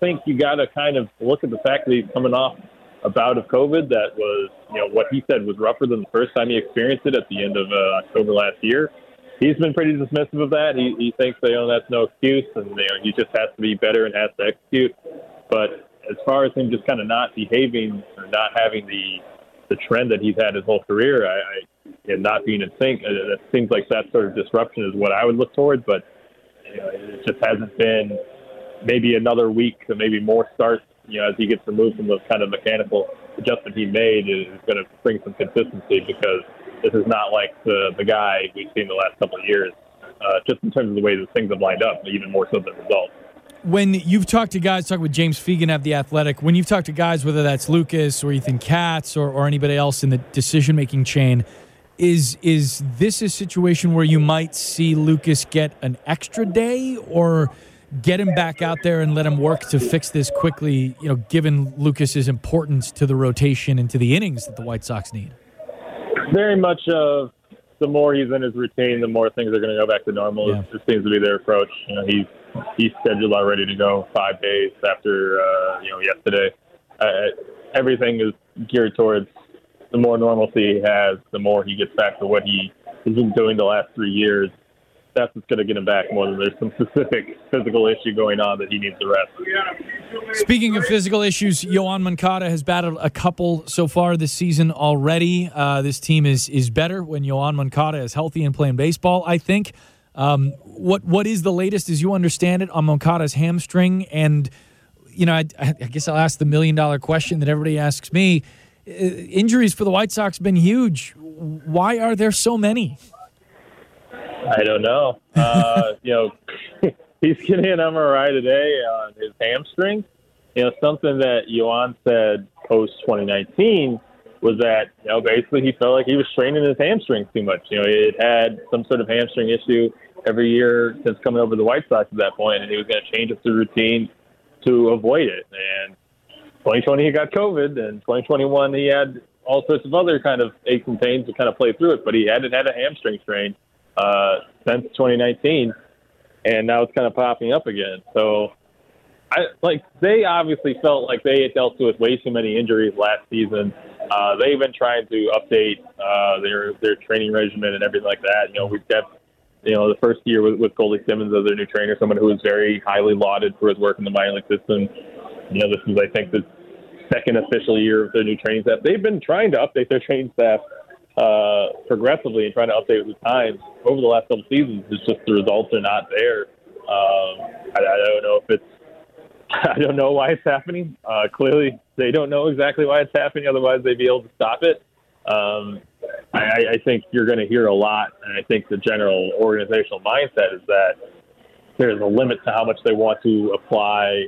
think you got to kind of look at the fact that he's coming off a bout of COVID that was, you know, what he said was rougher than the first time he experienced it at the end of uh, October last year. He's been pretty dismissive of that. He, he thinks that, you know, that's no excuse, and you know, he just has to be better and has to execute. But as far as him just kind of not behaving or not having the the trend that he's had his whole career, I, I and not being in sync, it seems like that sort of disruption is what I would look towards. But you know, it just hasn't been maybe another week, or maybe more starts. You know, as he gets removed from the kind of mechanical adjustment he made, is going to bring some consistency, because this is not like the the guy we've seen the last couple of years, uh, just in terms of the way that things have lined up, even more so than results. When you've talked to guys, talking with James Fegan of The Athletic, when you've talked to guys, whether that's Lucas or Ethan Katz or, or anybody else in the decision-making chain, is is this a situation where you might see Lucas get an extra day, or get him back out there and let him work to fix this quickly, you know, given Lucas's importance to the rotation and to the innings that the White Sox need? Very much of the more he's in his routine, the more things are going to go back to normal. Yeah. It seems to be their approach. You know, he's he's scheduled already to go five days after uh, you know yesterday. Uh, everything is geared towards the more normalcy he has, the more he gets back to what he has been doing the last three years. That's what's going to get him back more than there's some specific physical issue going on that he needs to rest. Speaking of physical issues, Yoan Moncada has battled a couple so far this season already. Uh, this team is is better when Yoan Moncada is healthy and playing baseball, I think. Um, what what is the latest, as you understand it, on Moncada's hamstring? And, you know, I, I guess I'll ask the million-dollar question that everybody asks me. Uh, injuries for the White Sox have been huge. Why are there so many? I don't know. Uh, you know, he's getting an M R I today on his hamstring. You know, something that Yoan said post twenty nineteen was that, you know, basically he felt like he was straining his hamstring too much. You know, he had had some sort of hamstring issue every year since coming over to the White Sox at that point, and he was going to change up the routine to avoid it. And twenty twenty he got COVID, and twenty twenty-one he had all sorts of other kind of aches and pains to kind of play through it, but he hadn't had a hamstring strain uh, since twenty nineteen, and now it's kind of popping up again. So, I like they obviously felt like they had dealt with way too many injuries last season. Uh, they've been trying to update uh, their their training regimen and everything like that. You know, we've got you know the first year with, with Goldie Simmons as their new trainer, someone who was very highly lauded for his work in the minor league system. You know, this is I think the second official year of their new training staff. They've been trying to update their training staff uh, progressively and trying to update with the times over the last couple seasons. It's just the results are not there. Um, I, I don't know if it's I don't know why it's happening. Uh, clearly, they don't know exactly why it's happening. Otherwise, they'd be able to stop it. Um, I, I think you're going to hear a lot, and I think the general organizational mindset is that there's a limit to how much they want to apply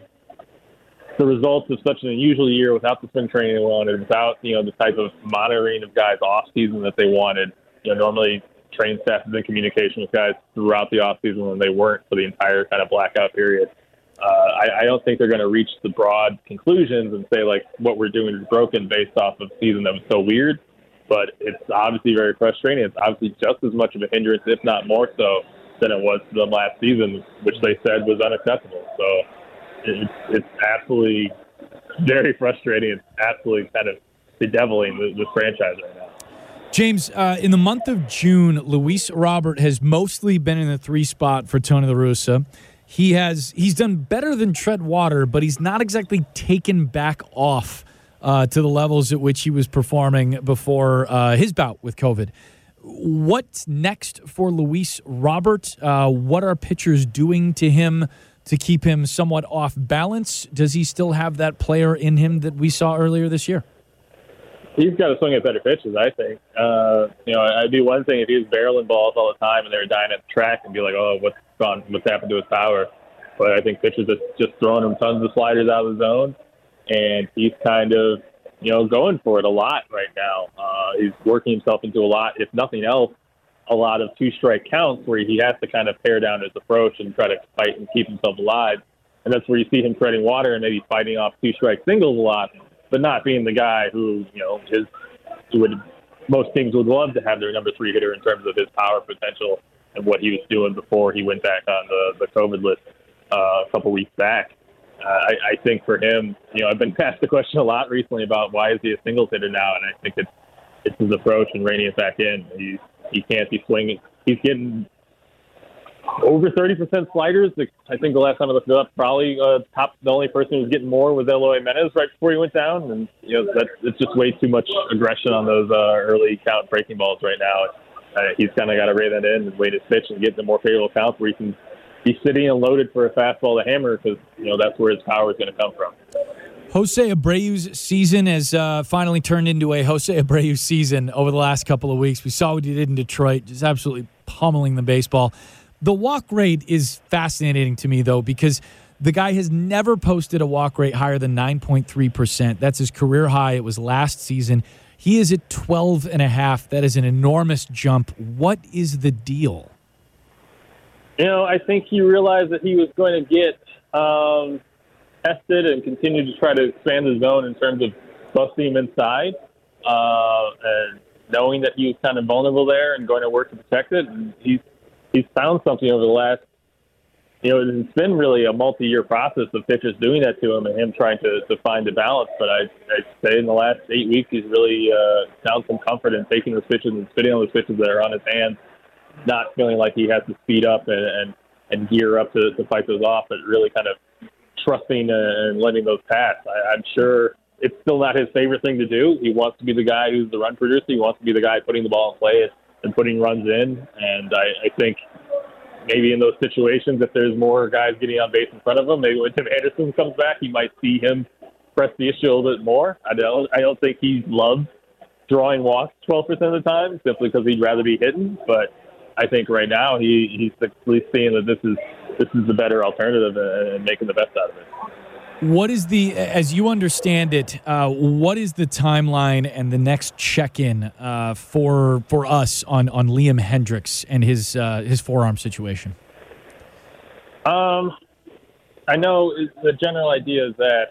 the results of such an unusual year without the spring training they wanted, without you know the type of monitoring of guys off season that they wanted. You know, normally training staff is in communication with guys throughout the off season when they weren't for the entire kind of blackout period. Uh, I, I don't think they're going to reach the broad conclusions and say, like, what we're doing is broken based off of a season that was so weird. But it's obviously very frustrating. It's obviously just as much of a hindrance, if not more so, than it was to them last season, which they said was unacceptable. So it's, it's absolutely very frustrating. It's absolutely kind of bedeviling the, the franchise right now. James, uh, in the month of June, Luis Robert has mostly been in the three spot for Tony La Russa. He has he's done better than Tread Water, but he's not exactly taken back off uh, to the levels at which he was performing before uh, his bout with COVID. What's next for Luis Robert? Uh, what are pitchers doing to him to keep him somewhat off balance? Does he still have that player in him that we saw earlier this year? He's got to swing at better pitches, I think. Uh, you know, I'd be one thing if he was barreling balls all the time and they were dying at the track and be like, oh, what's gone, what's happened to his power? But I think pitchers are just throwing him tons of sliders out of the zone, and he's kind of, you know, going for it a lot right now. Uh, he's working himself into a lot, if nothing else, a lot of two-strike counts where he has to kind of pare down his approach and try to fight and keep himself alive. And that's where you see him treading water and maybe fighting off two-strike singles a lot, but not being the guy who, you know, his who would most teams would love to have their number three hitter in terms of his power potential and what he was doing before he went back on the, the COVID list uh, a couple weeks back. uh, I, I think for him, you know, I've been asked the question a lot recently about why is he a singles hitter now, and I think it's it's his approach and reining it back in. He he can't be swinging. He's getting over thirty percent sliders. I think the last time I looked it up, probably uh, top the only person who was getting more was Eloy Jimenez right before he went down, and you know that's it's just way too much aggression on those uh, early count breaking balls right now. Uh, he's kind of got to rein that in and wait his pitch and get the more favorable counts where he can be sitting and loaded for a fastball to hammer, because you know that's where his power is going to come from. Jose Abreu's season has uh, finally turned into a Jose Abreu season over the last couple of weeks. We saw what he did in Detroit, just absolutely pummeling the baseball. The walk rate is fascinating to me, though, because the guy has never posted a walk rate higher than nine point three percent. That's his career high. It was last season. He is at twelve and a half. That is an enormous jump. What is the deal? You know, I think he realized that he was going to get um, tested and continue to try to expand his zone in terms of busting him inside, uh, and knowing that he was kind of vulnerable there and going to work to protect it. And he's he's found something over the last, you know, it's been really a multi-year process of pitchers doing that to him and him trying to, to find the balance. But I, I'd say in the last eight weeks, he's really uh, found some comfort in taking those pitches and spitting on those pitches that are on his hands, not feeling like he has to speed up and, and, and gear up to, to fight those off, but really kind of trusting and letting those pass. I, I'm sure it's still not his favorite thing to do. He wants to be the guy who's the run producer. He wants to be the guy putting the ball in play and putting runs in. And I, I think maybe in those situations, if there's more guys getting on base in front of him, maybe when Tim Anderson comes back, you might see him press the issue a little bit more. I don't, I don't think he loves drawing walks twelve percent of the time simply because he'd rather be hitting. But I think right now he, he's at least seeing that this is this is the better alternative and making the best out of it. What is the, as you understand it, uh, what is the timeline and the next check-in uh, for for us on, on Liam Hendriks and his uh, his forearm situation? Um, I know the general idea is that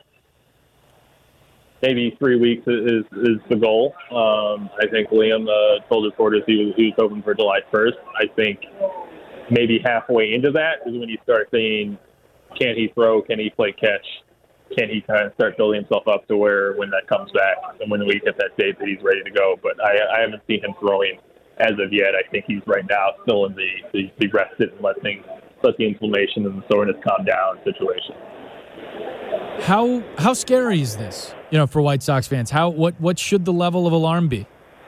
maybe three weeks is is the goal. Um, I think Liam uh, told reporters he was, he was hoping for July first. I think maybe halfway into that is when you start thinking, can he throw? Can he play catch? Can he kind of start building himself up to where when that comes back and when we get that date that he's ready to go? But I, I haven't seen him throwing as of yet. I think he's right now still in the, the, the rested and let things, let the inflammation and the soreness calm down situation. How how scary is this, you know, for White Sox fans? How what what should the level of alarm be?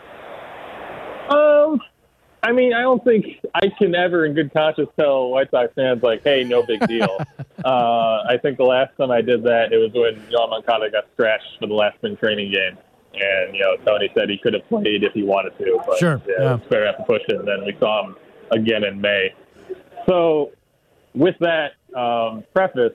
Um, I mean, I don't think I can ever, in good conscience, tell White Sox fans like, "Hey, no big deal." uh, I think the last time I did that, it was when Yoan Moncada got scratched for the last spring training game, and you know, Tony said he could have played if he wanted to, but sure, yeah, yeah. it's fair to have to push it. And then we saw him again in May. So, with that um, preface,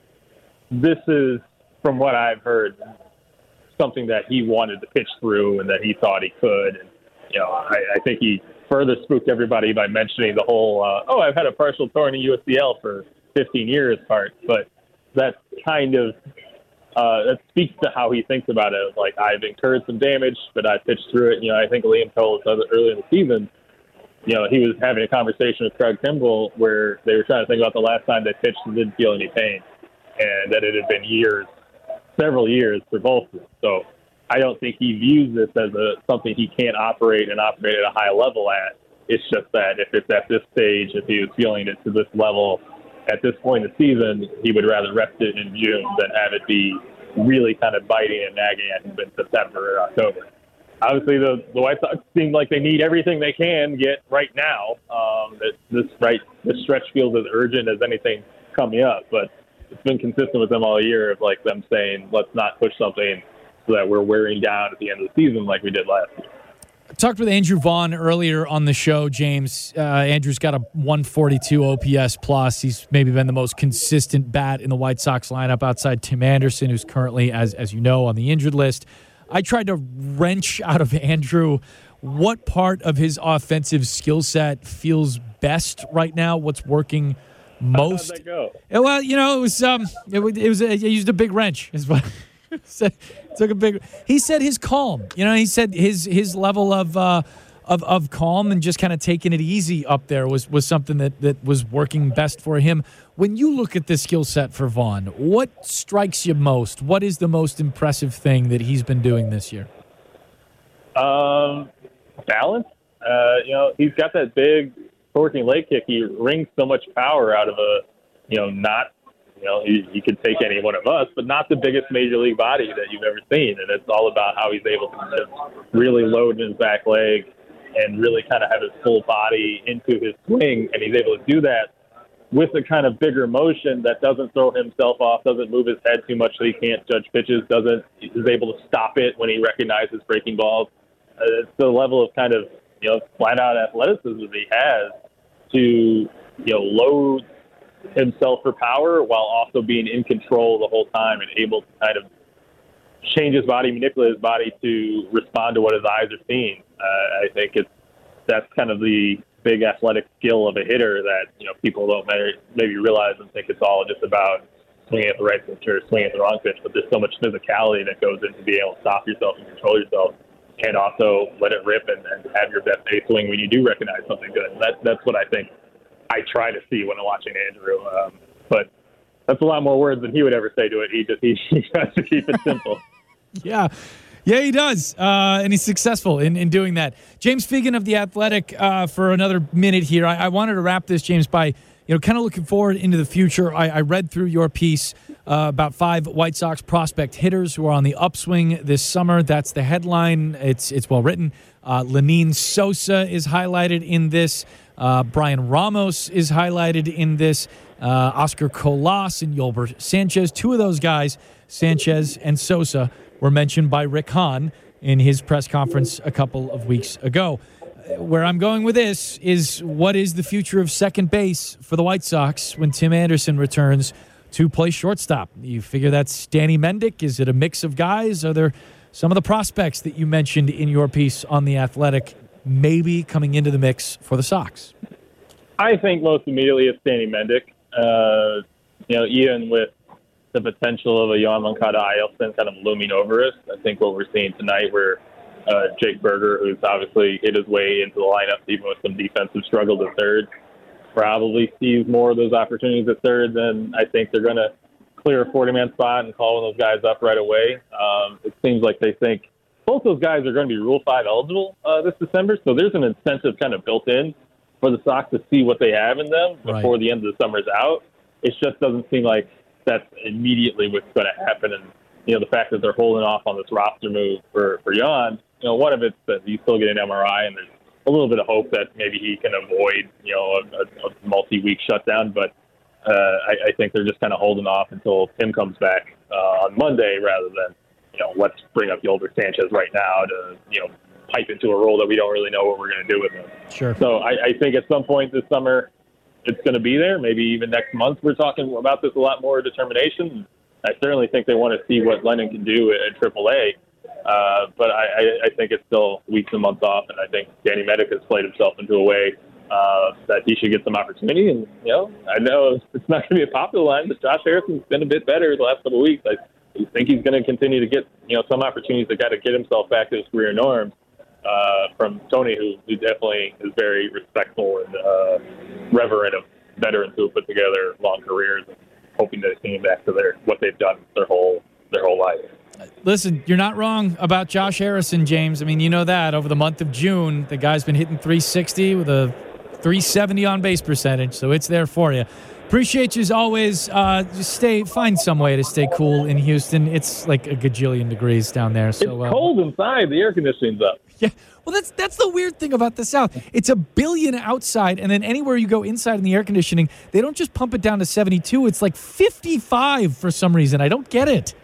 this is, from what I've heard, something that he wanted to pitch through and that he thought he could. And, you know, I, I think he further spooked everybody by mentioning the whole, uh, oh, I've had a partial torn U S C L for fifteen years part. But that kind of, uh, that speaks to how he thinks about it. Like, I've incurred some damage, but I pitched through it. You know, I think Liam told us earlier in the season, you know, he was having a conversation with Craig Kimbrell where they were trying to think about the last time they pitched and didn't feel any pain, and that it had been years, several years for both of them. So I don't think he views this as a something he can't operate and operate at a high level at. It's just that if it's at this stage, if he was feeling it to this level at this point in the season, he would rather rest it in June than have it be really kind of biting and nagging at him in September or October. Obviously, the, the White Sox seem like they need everything they can get right now. Um, that this right this stretch feels as urgent as anything coming up, but it's been consistent with them all year of like them saying, let's not push something so that we're wearing down at the end of the season like we did last year. I talked with Andrew Vaughn earlier on the show, James. Uh, Andrew's got a one forty-two O P S plus. He's maybe been the most consistent bat in the White Sox lineup outside Tim Anderson, who's currently, as as you know, on the injured list. I tried to wrench out of Andrew what part of his offensive skill set feels best right now, what's working most. How'd that go? Well, you know, it was um, it, it was. I used a big wrench. Is what took a big. He said his calm. You know, he said his his level of uh, of, of calm and just kind of taking it easy up there was, was something that, that was working best for him. When you look at the skill set for Vaughn, what strikes you most? What is the most impressive thing that he's been doing this year? Um, balance. Uh, you know, he's got that big torquing leg kick. He wrings so much power out of a, you know, not, you know, he, he could take any one of us, but not the biggest major league body that you've ever seen. And it's all about how he's able to kind of really load his back leg and really kind of have his full body into his swing. And he's able to do that with a kind of bigger motion that doesn't throw himself off, doesn't move his head too much so he can't judge pitches, doesn't, is able to stop it when he recognizes breaking balls. Uh, it's the level of kind of, you know, flat out athleticism that he has to, you know, load himself for power while also being in control the whole time and able to kind of change his body, manipulate his body to respond to what his eyes are seeing. Uh, I think it's, that's kind of the big athletic skill of a hitter that, you know, people don't maybe realize and think it's all just about swinging at the right pitch or swinging at the wrong pitch, but there's so much physicality that goes into being able to stop yourself and control yourself and also let it rip and, and have your best day swing when you do recognize something good. And that, that's what I think I try to see when I'm watching Andrew. Um, but that's a lot more words than he would ever say to it. He just he, he tries to keep it simple. Yeah. Yeah, he does, uh, and he's successful in, in doing that. James Fegan of The Athletic, uh, for another minute here. I, I wanted to wrap this, James, by you know, kind of looking forward into the future. I, I read through your piece uh, about five White Sox prospect hitters who are on the upswing this summer. That's the headline. It's it's well written. Uh, Lenyn Sosa is highlighted in this. Uh, Brian Ramos is highlighted in this. Uh, Oscar Colas and Yolber Sanchez. Two of those guys, Sanchez and Sosa, were mentioned by Rick Hahn in his press conference a couple of weeks ago. Where I'm going with this is, what is the future of second base for the White Sox when Tim Anderson returns to play shortstop? You figure that's Danny Mendick? Is it a mix of guys? Are there some of the prospects that you mentioned in your piece on The Athletic maybe coming into the mix for the Sox? I think most immediately it's Danny Mendick. Uh, you know, even with the potential of a Yoan Moncada Ayelson kind of looming over us, I think what we're seeing tonight, where uh, Jake Berger, who's obviously hit his way into the lineup even with some defensive struggles at third, probably sees more of those opportunities at third. Then I think they're going to clear a forty-man spot and call one of those guys up right away. Um, it seems like they think both those guys are going to be Rule five eligible uh, this December, so there's an incentive kind of built in for the Sox to see what they have in them before Right. the end of the summer's out. It just doesn't seem like that's immediately what's going to happen. And, you know, the fact that they're holding off on this roster move for, for Yoan, you know, one of it's that you still get an M R I, and there's a little bit of hope that maybe he can avoid, you know, a, a multi-week shutdown. But uh, I, I think they're just kind of holding off until Tim comes back uh, on Monday rather than, you know, let's bring up Yolber Sanchez right now to, you know, pipe into a role that we don't really know what we're going to do with him. Sure. So I, I think at some point this summer, it's going to be there. Maybe even next month we're talking about this a lot more determination. I certainly think they want to see what Lennon can do at triple A. Uh, but I, I, I think it's still weeks and months off, and I think Danny Mendick has played himself into a way uh, that he should get some opportunity. And, you know, I know it's not going to be a popular line, but Josh Harrison's been a bit better the last couple of weeks. I think he's going to continue to get, you know, some opportunities to got to get himself back to his career norms. Uh, from Tony, who, who definitely is very respectful and uh, reverent of veterans who have put together long careers, and hoping to see them back to their what they've done their whole their whole life. Listen, you're not wrong about Josh Harrison, James. I mean, you know that. Over the month of June, the guy's been hitting three sixty with a three seventy on-base percentage, so it's there for you. Appreciate you as always. Uh, just stay, find some way to stay cool in Houston. It's like a gajillion degrees down there. So it's cold uh, inside. The air conditioning's up. Yeah. Well, that's that's the weird thing about the South. It's a billion outside, and then anywhere you go inside in the air conditioning, they don't just pump it down to seventy-two. It's like fifty-five for some reason. I don't get it.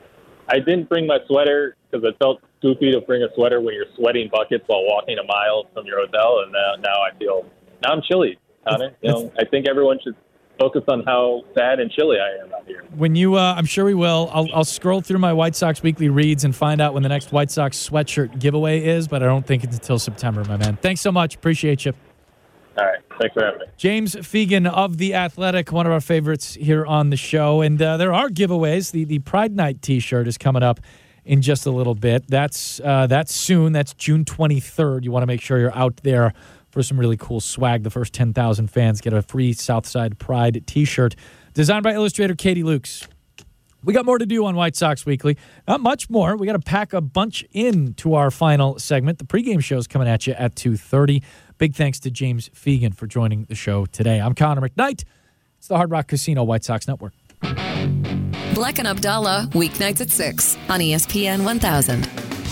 I didn't bring my sweater because I felt goofy to bring a sweater when you're sweating buckets while walking a mile from your hotel, and now, now I feel now I'm chilly, Connor. You know, I think everyone should focus on how sad and chilly I am out here. When you, uh, I'm sure we will. I'll, I'll scroll through my White Sox weekly reads and find out when the next White Sox sweatshirt giveaway is, but I don't think it's until September, my man. Thanks so much. Appreciate you. All right. Thanks for having me. James Fegan of The Athletic, one of our favorites here on the show. And uh, there are giveaways. The, the Pride Night T-shirt is coming up in just a little bit. That's uh, that's soon. That's June twenty-third. You want to make sure you're out there for some really cool swag. The first ten thousand fans get a free Southside Pride t-shirt designed by illustrator Katie Lukes. We got more to do on White Sox Weekly. Not much more. We got to pack a bunch into our final segment. The pregame show is coming at you at two thirty. Big thanks to James Fegan for joining the show today. I'm Connor McKnight. It's the Hard Rock Casino White Sox Network. Black and Abdallah, weeknights at six on E S P N one thousand.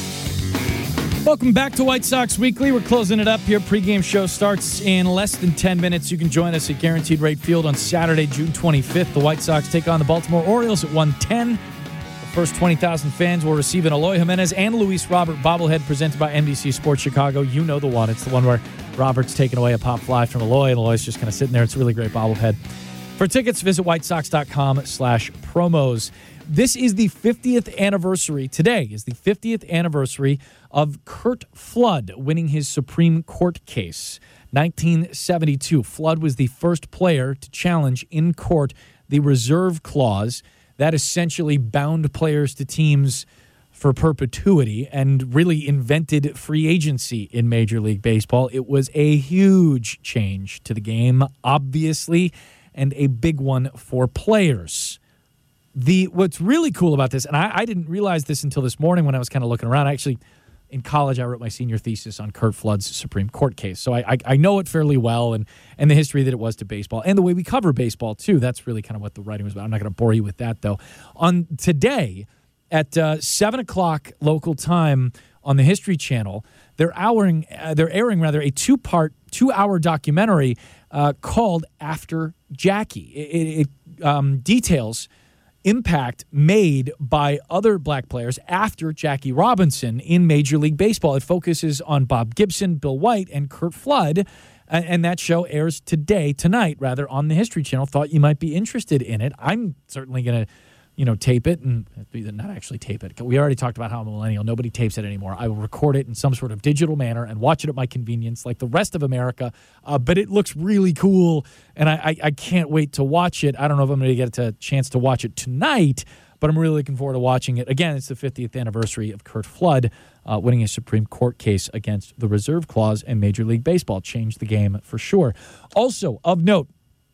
Welcome back to White Sox Weekly. We're closing it up here. Pregame show starts in less than ten minutes. You can join us at Guaranteed Rate Field on Saturday, June twenty-fifth. The White Sox take on the Baltimore Orioles at one ten. The first twenty thousand fans will receive an Eloy Jimenez and Luis Robert bobblehead presented by N B C Sports Chicago. You know the one. It's the one where Robert's taking away a pop fly from Eloy, and Eloy's just kind of sitting there. It's a really great bobblehead. For tickets, visit whitesox.com slash promos. This is the fiftieth anniversary. Today is the fiftieth anniversary of Curt Flood winning his Supreme Court case. nineteen seventy-two. Flood was the first player to challenge in court the reserve clause that essentially bound players to teams for perpetuity and really invented free agency in Major League Baseball. It was a huge change to the game, obviously, and a big one for players. The what's really cool about this, and I, I didn't realize this until this morning when I was kind of looking around. Actually, in college, I wrote my senior thesis on Curt Flood's Supreme Court case, so I, I, I know it fairly well, and and the history that it was to baseball, and the way we cover baseball too. That's really kind of what the writing was about. I'm not going to bore you with that though. On today at uh, seven o'clock local time on the History Channel, they're airing uh, they're airing rather a two part, two hour documentary uh, called After Jackie. It, it um, details impact made by other black players after Jackie Robinson in Major League Baseball. It focuses on Bob Gibson, Bill White, and Curt Flood, and, and that show airs today, tonight, rather, on the History Channel. Thought you might be interested in it. I'm certainly going to, you know, tape it, and not actually tape it. We already talked about how I'm a millennial. Nobody tapes it anymore. I will record it in some sort of digital manner and watch it at my convenience like the rest of America, uh, but it looks really cool, and I, I, I can't wait to watch it. I don't know if I'm going to get a chance to watch it tonight, but I'm really looking forward to watching it. Again, it's the fiftieth anniversary of Curt Flood uh, winning a Supreme Court case against the reserve clause in Major League Baseball. Changed the game for sure. Also, of note,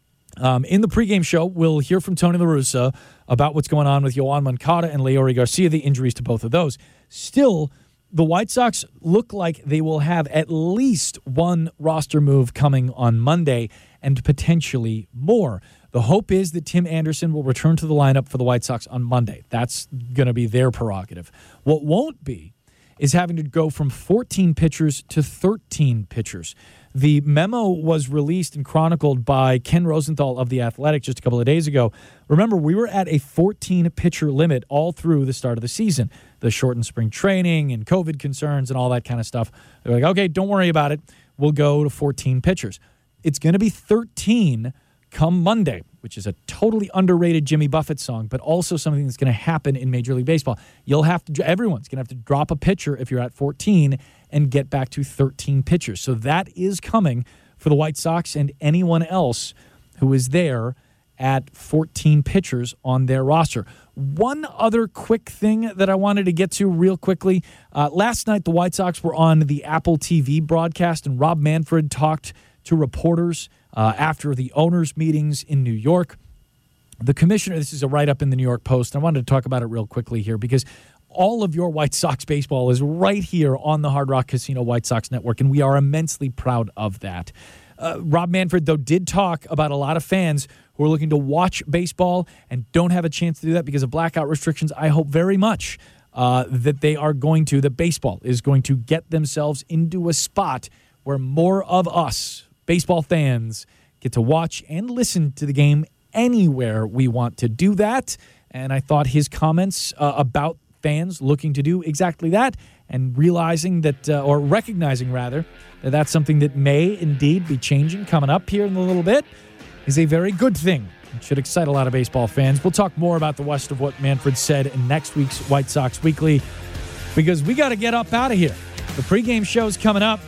Um, in the pregame show, we'll hear from Tony La Russa about what's going on with Yoan Moncada and Leury Garcia, the injuries to both of those. Still, the White Sox look like they will have at least one roster move coming on Monday and potentially more. The hope is that Tim Anderson will return to the lineup for the White Sox on Monday. That's going to be their prerogative. What won't be is having to go from fourteen pitchers to thirteen pitchers. The memo was released and chronicled by Ken Rosenthal of The Athletic just a couple of days ago. Remember, we were at a fourteen-pitcher limit all through the start of the season. The shortened spring training and COVID concerns and all that kind of stuff. They're like, okay, don't worry about it. We'll go to fourteen pitchers. It's going to be thirteen come Monday, which is a totally underrated Jimmy Buffett song, but also something that's going to happen in Major League Baseball. You'll have to, everyone's going to have to drop a pitcher if you're at fourteen and get back to thirteen pitchers. So that is coming for the White Sox and anyone else who is there at fourteen pitchers on their roster. One other quick thing that I wanted to get to real quickly. Uh, last night, the White Sox were on the Apple T V broadcast, and Rob Manfred talked to reporters uh, after the owners' meetings in New York. The commissioner, this is a write-up in the New York Post. I wanted to talk about it real quickly here because all of your White Sox baseball is right here on the Hard Rock Casino White Sox Network, and we are immensely proud of that. Uh, Rob Manfred, though, did talk about a lot of fans who are looking to watch baseball and don't have a chance to do that because of blackout restrictions. I hope very much uh, that they are going to, that baseball is going to get themselves into a spot where more of us, baseball fans, get to watch and listen to the game anywhere we want to do that. And I thought his comments uh, about fans looking to do exactly that and realizing that, uh, or recognizing rather, that that's something that may indeed be changing coming up here in a little bit is a very good thing. It should excite a lot of baseball fans. We'll talk more about the rest of what Manfred said in next week's White Sox Weekly because we got to get up out of here. The pregame show's coming up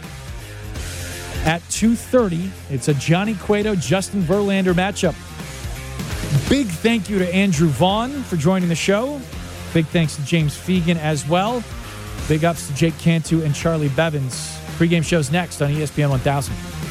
at two thirty. It's a Johnny Cueto, Justin Verlander matchup. Big thank you to Andrew Vaughn for joining the show. Big thanks to James Fegan as well. Big ups to Jake Cantu and Charlie Bevins. Pre-game show's next on E S P N one thousand.